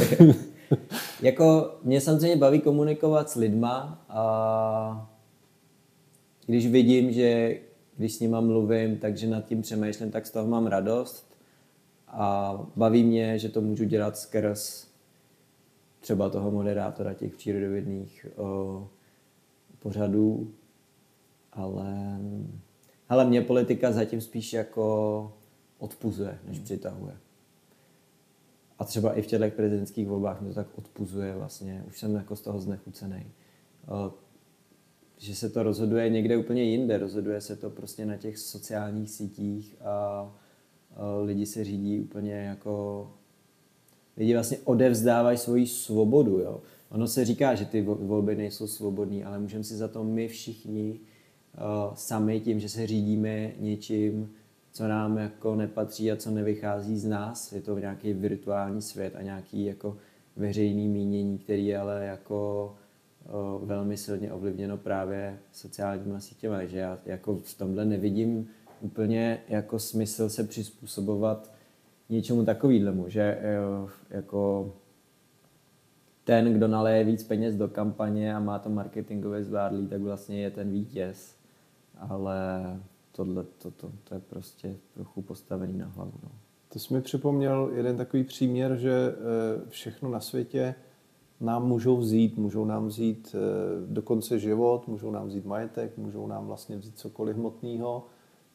Jako mě samozřejmě baví komunikovat s lidma a když vidím, že když s nima mluvím, takže nad tím přemýšlím, tak z toho mám radost a baví mě, že to můžu dělat skrz třeba toho moderátora těch přírodovědných o, pořadů. Ale, ale mě politika zatím spíš jako odpuzuje, než přitahuje. A třeba i v těchto prezidentských volbách mě to tak odpuzuje vlastně. Už jsem jako z toho znechucený. Že se to rozhoduje někde úplně jinde. Rozhoduje se to prostě na těch sociálních sítích a lidi se řídí úplně jako... Lidi vlastně odevzdávají svoji svobodu. Jo? Ono se říká, že ty volby nejsou svobodný, ale můžeme si za to my všichni sami tím, že se řídíme něčím, co nám jako nepatří a co nevychází z nás. Je to nějaký virtuální svět a nějaký jako veřejný mínění, který je ale jako o, velmi silně ovlivněno právě sociálníma sítěmi. Takže já jako v tomhle nevidím úplně jako smysl se přizpůsobovat něčemu takovýhlemu, že jo, jako ten, kdo naleje víc peněz do kampaně a má to marketingově zvládlý, tak vlastně je ten vítěz. Ale tohle, to, to, to je prostě trochu postavený na hlavu. No. To jsi mi připomněl jeden takový příměr, že všechno na světě nám můžou vzít. Můžou nám vzít dokonce život, můžou nám vzít majetek, můžou nám vlastně vzít cokoliv hmotného.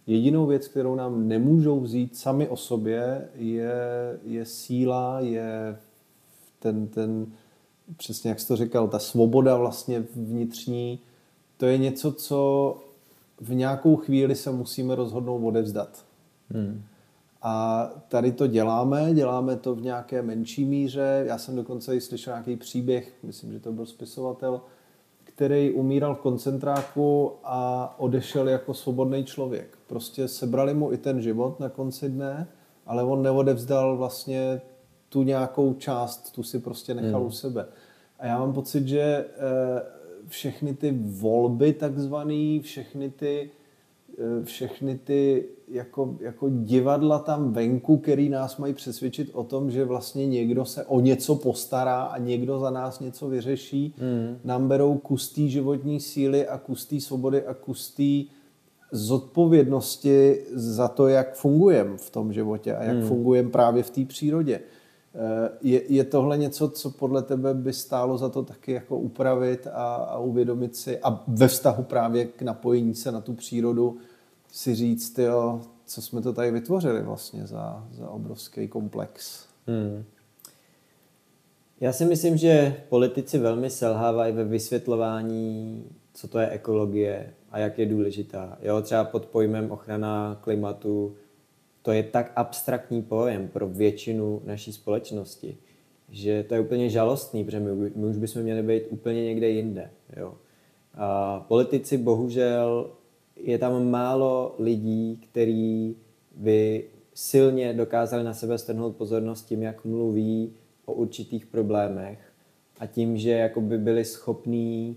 jedinou věc, kterou nám nemůžou vzít sami o sobě, je, je síla, je ten, ten, přesně jak jsi to říkal, ta svoboda vlastně vnitřní. To je něco, co v nějakou chvíli se musíme rozhodnout odevzdat. Hmm. A tady to děláme, děláme to v nějaké menší míře. Já jsem dokonce i slyšel nějaký příběh, myslím, že to byl spisovatel, který umíral v koncentráku a odešel jako svobodný člověk. Prostě sebrali mu i ten život na konci dne, ale on neodevzdal vlastně tu nějakou část, tu si prostě nechal hmm. u sebe. A já mám pocit, že všechny ty volby takzvaný, všechny ty, všechny ty jako, jako divadla tam venku, který nás mají přesvědčit o tom, že vlastně někdo se o něco postará a někdo za nás něco vyřeší, mm. nám berou kus té životní síly a kus té svobody a kus té zodpovědnosti za to, jak fungujeme v tom životě a jak mm. fungujeme právě v té přírodě. Je, je tohle něco, co podle tebe by stálo za to taky jako upravit a, a uvědomit si a ve vztahu právě k napojení se na tu přírodu si říct, jo, co jsme to tady vytvořili vlastně za, za obrovský komplex? Hmm. Já si myslím, že politici velmi selhávají ve vysvětlování, co to je ekologie a jak je důležitá. Jo, třeba pod pojmem ochrana klimatu, to je tak abstraktní pojem pro většinu naší společnosti, že to je úplně žalostný, protože my, my už bychom měli být úplně někde jinde. Jo. A politici bohužel je tam málo lidí, kteří by silně dokázali na sebe strhnout pozornost tím, jak mluví o určitých problémech a tím, že jakoby byli schopní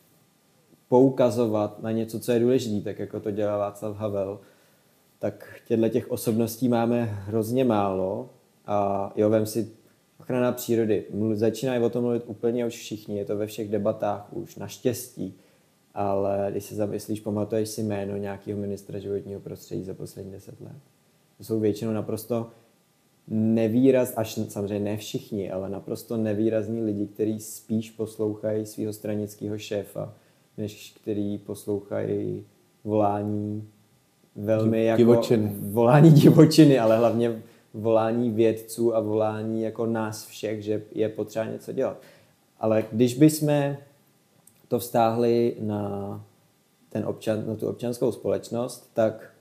poukazovat na něco, co je důležité, tak jako to dělá Václav Havel, tak těchto těch osobností máme hrozně málo a jo, vem si ochrana přírody. Začínají o tom mluvit úplně už všichni, je to ve všech debatách už, naštěstí. Ale když se zamyslíš, pamatuješ si jméno nějakého ministra životního prostředí za poslední deset let. To jsou většinou naprosto nevýraz, až samozřejmě ne všichni, ale naprosto nevýrazní lidi, kteří spíš poslouchají svého stranického šéfa, než který poslouchají volání velmi jako divočiny. volání divočiny, ale hlavně volání vědců a volání jako nás všech, že je potřeba něco dělat. Ale když bychom to vztáhli na, ten občan, na tu občanskou společnost, tak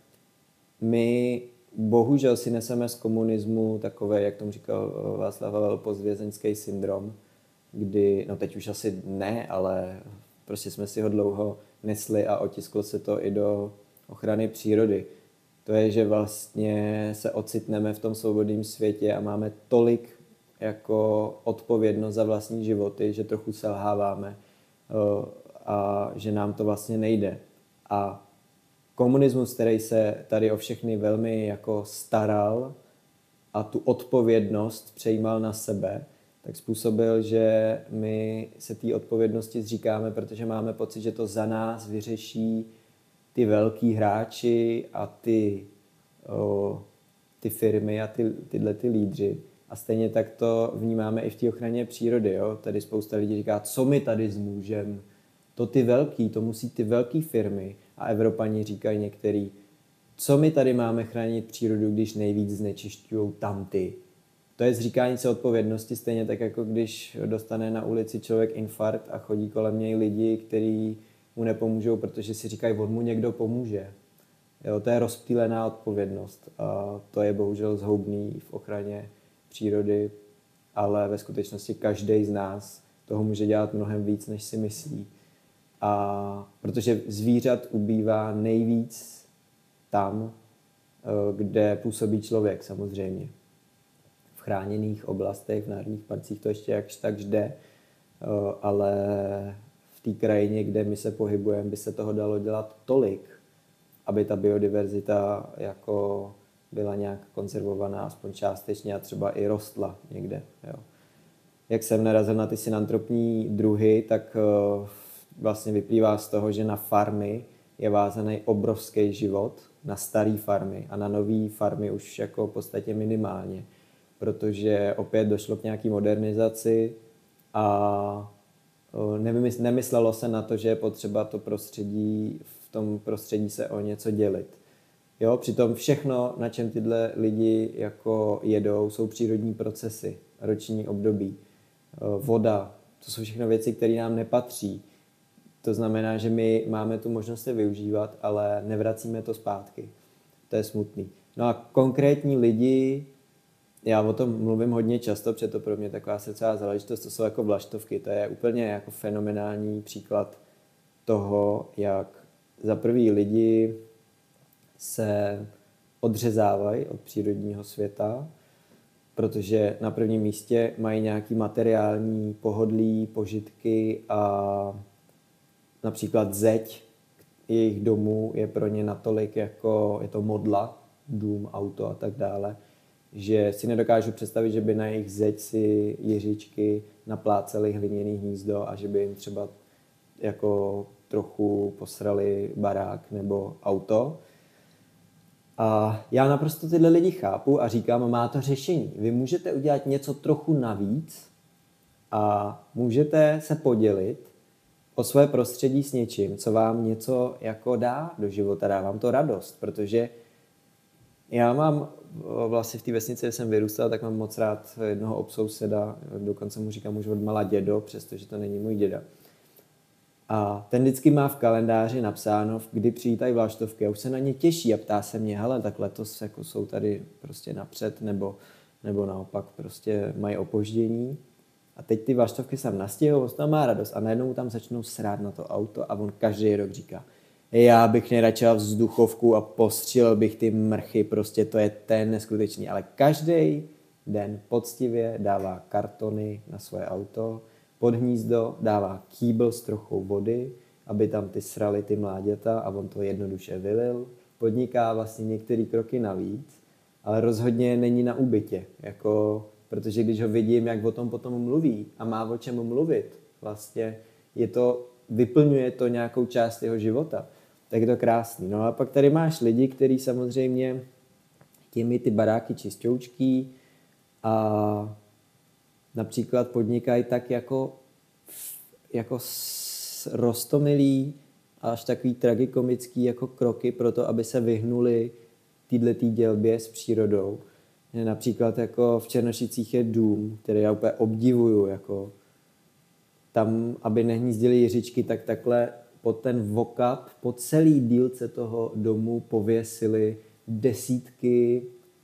my bohužel si neseme z komunismu takové, jak tomu říkal Václav Havel, postvězeňský syndrom, kdy, no teď už asi ne, ale prostě jsme si ho dlouho nesli a otisklo se to i do ochrany přírody. To je, že vlastně se ocitneme v tom svobodném světě a máme tolik jako odpovědnost za vlastní životy, že trochu selháváme a že nám to vlastně nejde. A komunismus, který se tady o všechny velmi jako staral a tu odpovědnost přejímal na sebe, tak způsobil, že my se té odpovědnosti zříkáme, protože máme pocit, že to za nás vyřeší ty velký hráči a ty, o, ty firmy a ty, tyhle ty lídři. A stejně tak to vnímáme i v té ochraně přírody. Jo? Tady spousta lidí říká, co my tady zmůžem. To ty velký, to musí ty velké firmy. A Evropani říkají některý, co my tady máme chránit přírodu, když nejvíc znečišťují tamty. To je zříkání se odpovědnosti, stejně tak jako když dostane na ulici člověk infarkt a chodí kolem něj lidi, kteří mu nepomůžou, protože si říkají, on mu někdo pomůže. Jo, to je rozptýlená odpovědnost a to je bohužel zhoubný v ochraně přírody, ale ve skutečnosti každý z nás toho může dělat mnohem víc, než si myslí. A protože zvířat ubývá nejvíc tam, kde působí člověk samozřejmě. V chráněných oblastech, v národních parcích to ještě jakž tak jde, ale v té krajině, kde my se pohybujeme, by se toho dalo dělat tolik, aby ta biodiverzita jako byla nějak konzervovaná, aspoň částečně a třeba i rostla někde. Jo. Jak jsem narazil na ty synantropní druhy, tak vlastně vyplývá z toho, že na farmy je vázaný obrovský život, na staré farmy a na nové farmy už jako v podstatě minimálně, protože opět došlo k nějaký modernizaci a nemyslelo se na to, že je potřeba to prostředí, v tom prostředí se o něco dělit. Jo, přitom všechno, na čem tyhle lidi jako jedou, jsou přírodní procesy, roční období, voda, to jsou všechno věci, které nám nepatří. To znamená, že my máme tu možnost je využívat, ale nevracíme to zpátky. To je smutný. No a konkrétní lidi, já o tom mluvím hodně často, protože to pro mě taková srdcová záležitost, to jsou jako vlaštovky. To je úplně jako fenomenální příklad toho, jak za prvý lidi se odřezávají od přírodního světa, protože na prvním místě mají nějaký materiální pohodlí, požitky a například zeď jejich domů je pro ně natolik jako je to modla, dům, auto a tak dále, že si nedokážu představit, že by na jejich zeď si ježičky naplácely hliněný hnízdo a že by jim třeba jako trochu posrali barák nebo auto. A já naprosto tyhle lidi chápu a říkám, má to řešení. Vy můžete udělat něco trochu navíc a můžete se podělit o své prostředí s něčím, co vám něco jako dá do života, dá vám to radost, protože já mám vlastně v té vesnici, kde jsem vyrůstal, tak mám moc rád jednoho obsouseda, dokonce mu říkám už odmala dědo, přestože to není můj děda. A ten vždycky má v kalendáři napsáno, kdy přijítají vlaštovky a už se na ně těší a ptá se mě, hele, tak letos jako jsou tady prostě napřed nebo, nebo naopak prostě mají opoždění. A teď ty vlaštovky se tam nastěhují, on tam má radost a najednou tam začnou srát na to auto a on každý rok říká, já bych nejradši dal vzduchovku a postřelil bych ty mrchy, prostě to je ten neskutečný. Ale každý den poctivě dává kartony na svoje auto, pod hnízdo dává kýbl s trochou vody, aby tam ty srali ty mláďata a on to jednoduše vylil. Podniká vlastně některé kroky navíc, ale rozhodně není na úbytě, jako, protože když ho vidím, jak o tom potom mluví a má o čem mluvit, vlastně je to, vyplňuje to nějakou část jeho života, tak je to krásný. No a pak tady máš lidi, kteří samozřejmě těmi ty baráky čistoučký a například podnikají tak jako, jako roztomilý až takový tragikomický jako kroky pro to, aby se vyhnuli této dělbě s přírodou. Například jako v Černošicích je dům, který já úplně obdivuju. Jako tam, aby nehnízdily jiřičky, tak takhle pod ten vokap, po celý dílce toho domu pověsili desítky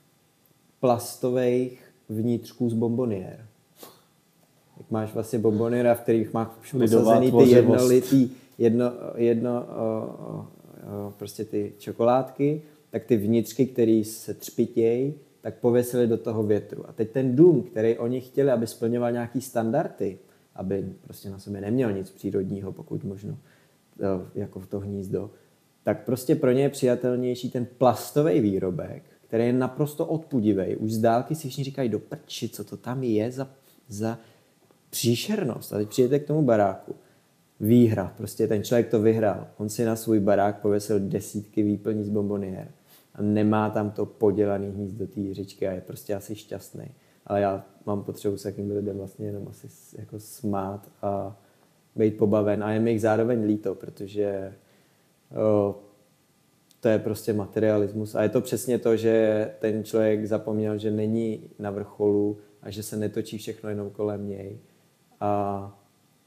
plastových vnitřků z bomboniér. Jak máš vlastně bomboniéra, v kterých máš posazený ty jednolitý, jedno, jedno o, o, o, prostě ty čokoládky, tak ty vnitřky, které se třpitějí, tak pověsili do toho větru. A teď ten dům, který oni chtěli, aby splňoval nějaký standardy, aby prostě na sobě neměl nic přírodního, pokud možno, jako v to hnízdo, tak prostě pro ně je přijatelnější ten plastový výrobek, který je naprosto odpudivý. Už z dálky si všichni říkají, do prči, co to tam je za, za příšernost. A teď přijete k tomu baráku. Výhra, prostě ten člověk to vyhrál. On si na svůj barák pověsil desítky výplní z bomboniér a nemá tam to podělaný hnízdo té jiřičky a je prostě asi šťastný. Ale já mám potřebu se jakým lidem vlastně jenom asi jako smát a být pobaven. A je mi jich zároveň líto, protože o, to je prostě materialismus. A je to přesně to, že ten člověk zapomněl, že není na vrcholu a že se netočí všechno jenom kolem něj. A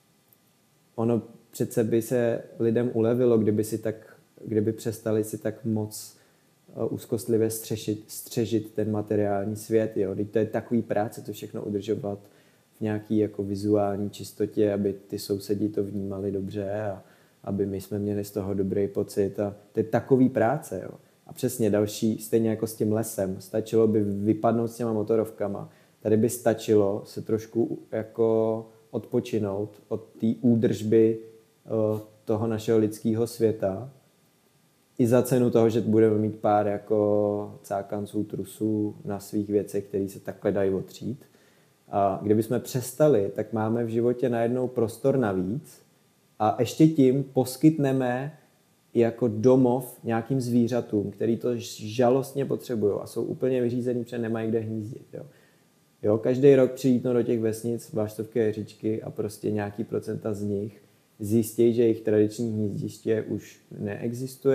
ono přece by se lidem ulevilo, kdyby, si tak, kdyby přestali si tak moc úzkostlivě střešit, střežit ten materiální svět. Jo. Teď to je takový práce to všechno udržovat v nějaký jako vizuální čistotě, aby ty sousedi to vnímali dobře a aby my jsme měli z toho dobrý pocit. A to je takový práce. Jo. A přesně další, stejně jako s tím lesem, stačilo by vypadnout s těma motorovkama. Tady by stačilo se trošku jako odpočinout od té údržby toho našeho lidského světa i za cenu toho, že budeme mít pár jako cákanců, trusů na svých věcech, které se takhle dají otřít. A kdybychom přestali, tak máme v životě najednou prostor navíc a ještě tím poskytneme jako domov nějakým zvířatům, který to žalostně potřebují a jsou úplně vyřízený, protože nemají kde hnízdit. Jo. Jo, každý rok přijítnou do těch vesnic vlaštovky a jiřičky a prostě nějaký procenta z nich zjistí, že jejich tradiční hnízdiště už neexistuje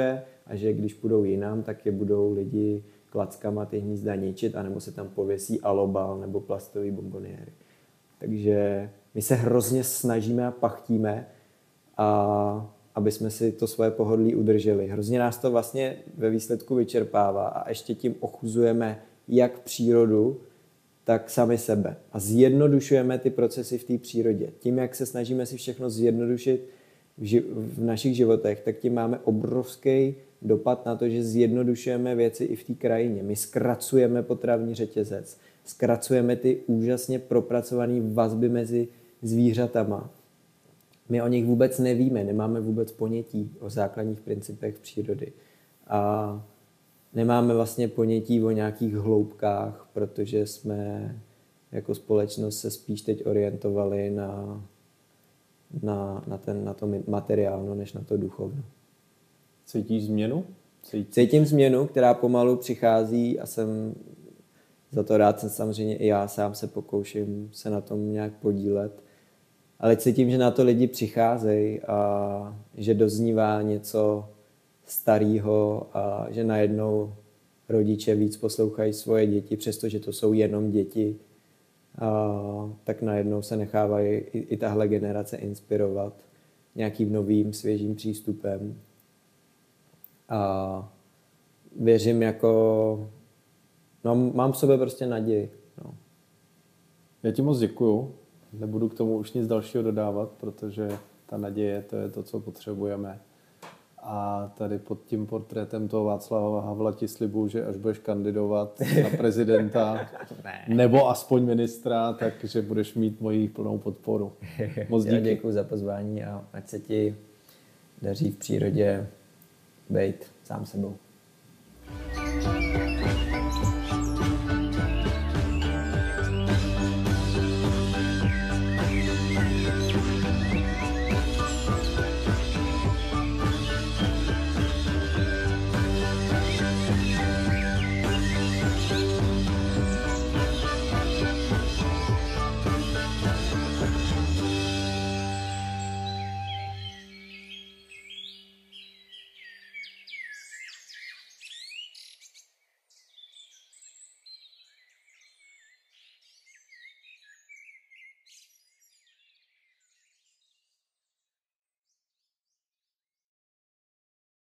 a že když půjdou jinam, tak je budou lidi klackama ty hnízda ničit, anebo se tam pověsí alobal nebo plastový bomboniéry. Takže my se hrozně snažíme a pachtíme, a aby jsme si to svoje pohodlí udrželi. Hrozně nás to vlastně ve výsledku vyčerpává a ještě tím ochuzujeme jak přírodu, tak sami sebe. A zjednodušujeme ty procesy v té přírodě. Tím, jak se snažíme si všechno zjednodušit v, ži- v našich životech, tak tím máme obrovský dopad na to, že zjednodušujeme věci i v té krajině. My zkracujeme potravní řetězec, zkracujeme ty úžasně propracované vazby mezi zvířatama. My o nich vůbec nevíme, nemáme vůbec ponětí o základních principech přírody. A nemáme vlastně ponětí o nějakých hloubkách, protože jsme jako společnost se spíš teď orientovali na, na, na, ten, na to materiálno, než na to duchovno. Cítíš změnu? Cítíš? Cítím změnu, která pomalu přichází a jsem za to rád, jsem samozřejmě i já sám se pokouším se na tom nějak podílet. Ale cítím, že na to lidi přicházejí a že doznívá něco starého a že najednou rodiče víc poslouchají svoje děti, přestože to jsou jenom děti, a tak najednou se nechávají i, i tahle generace inspirovat nějakým novým, svěžím přístupem. A věřím jako... No, mám v sobě prostě naději. No. Já ti moc děkuju. Nebudu k tomu už nic dalšího dodávat, protože ta naděje, to je to, co potřebujeme. A tady pod tím portrétem toho Václava Havla ti slibuju, že až budeš kandidovat na prezidenta nebo aspoň ministra, takže budeš mít moji plnou podporu. Moc díky. Děkuji za pozvání a ať se ti daří v přírodě být sám sebou.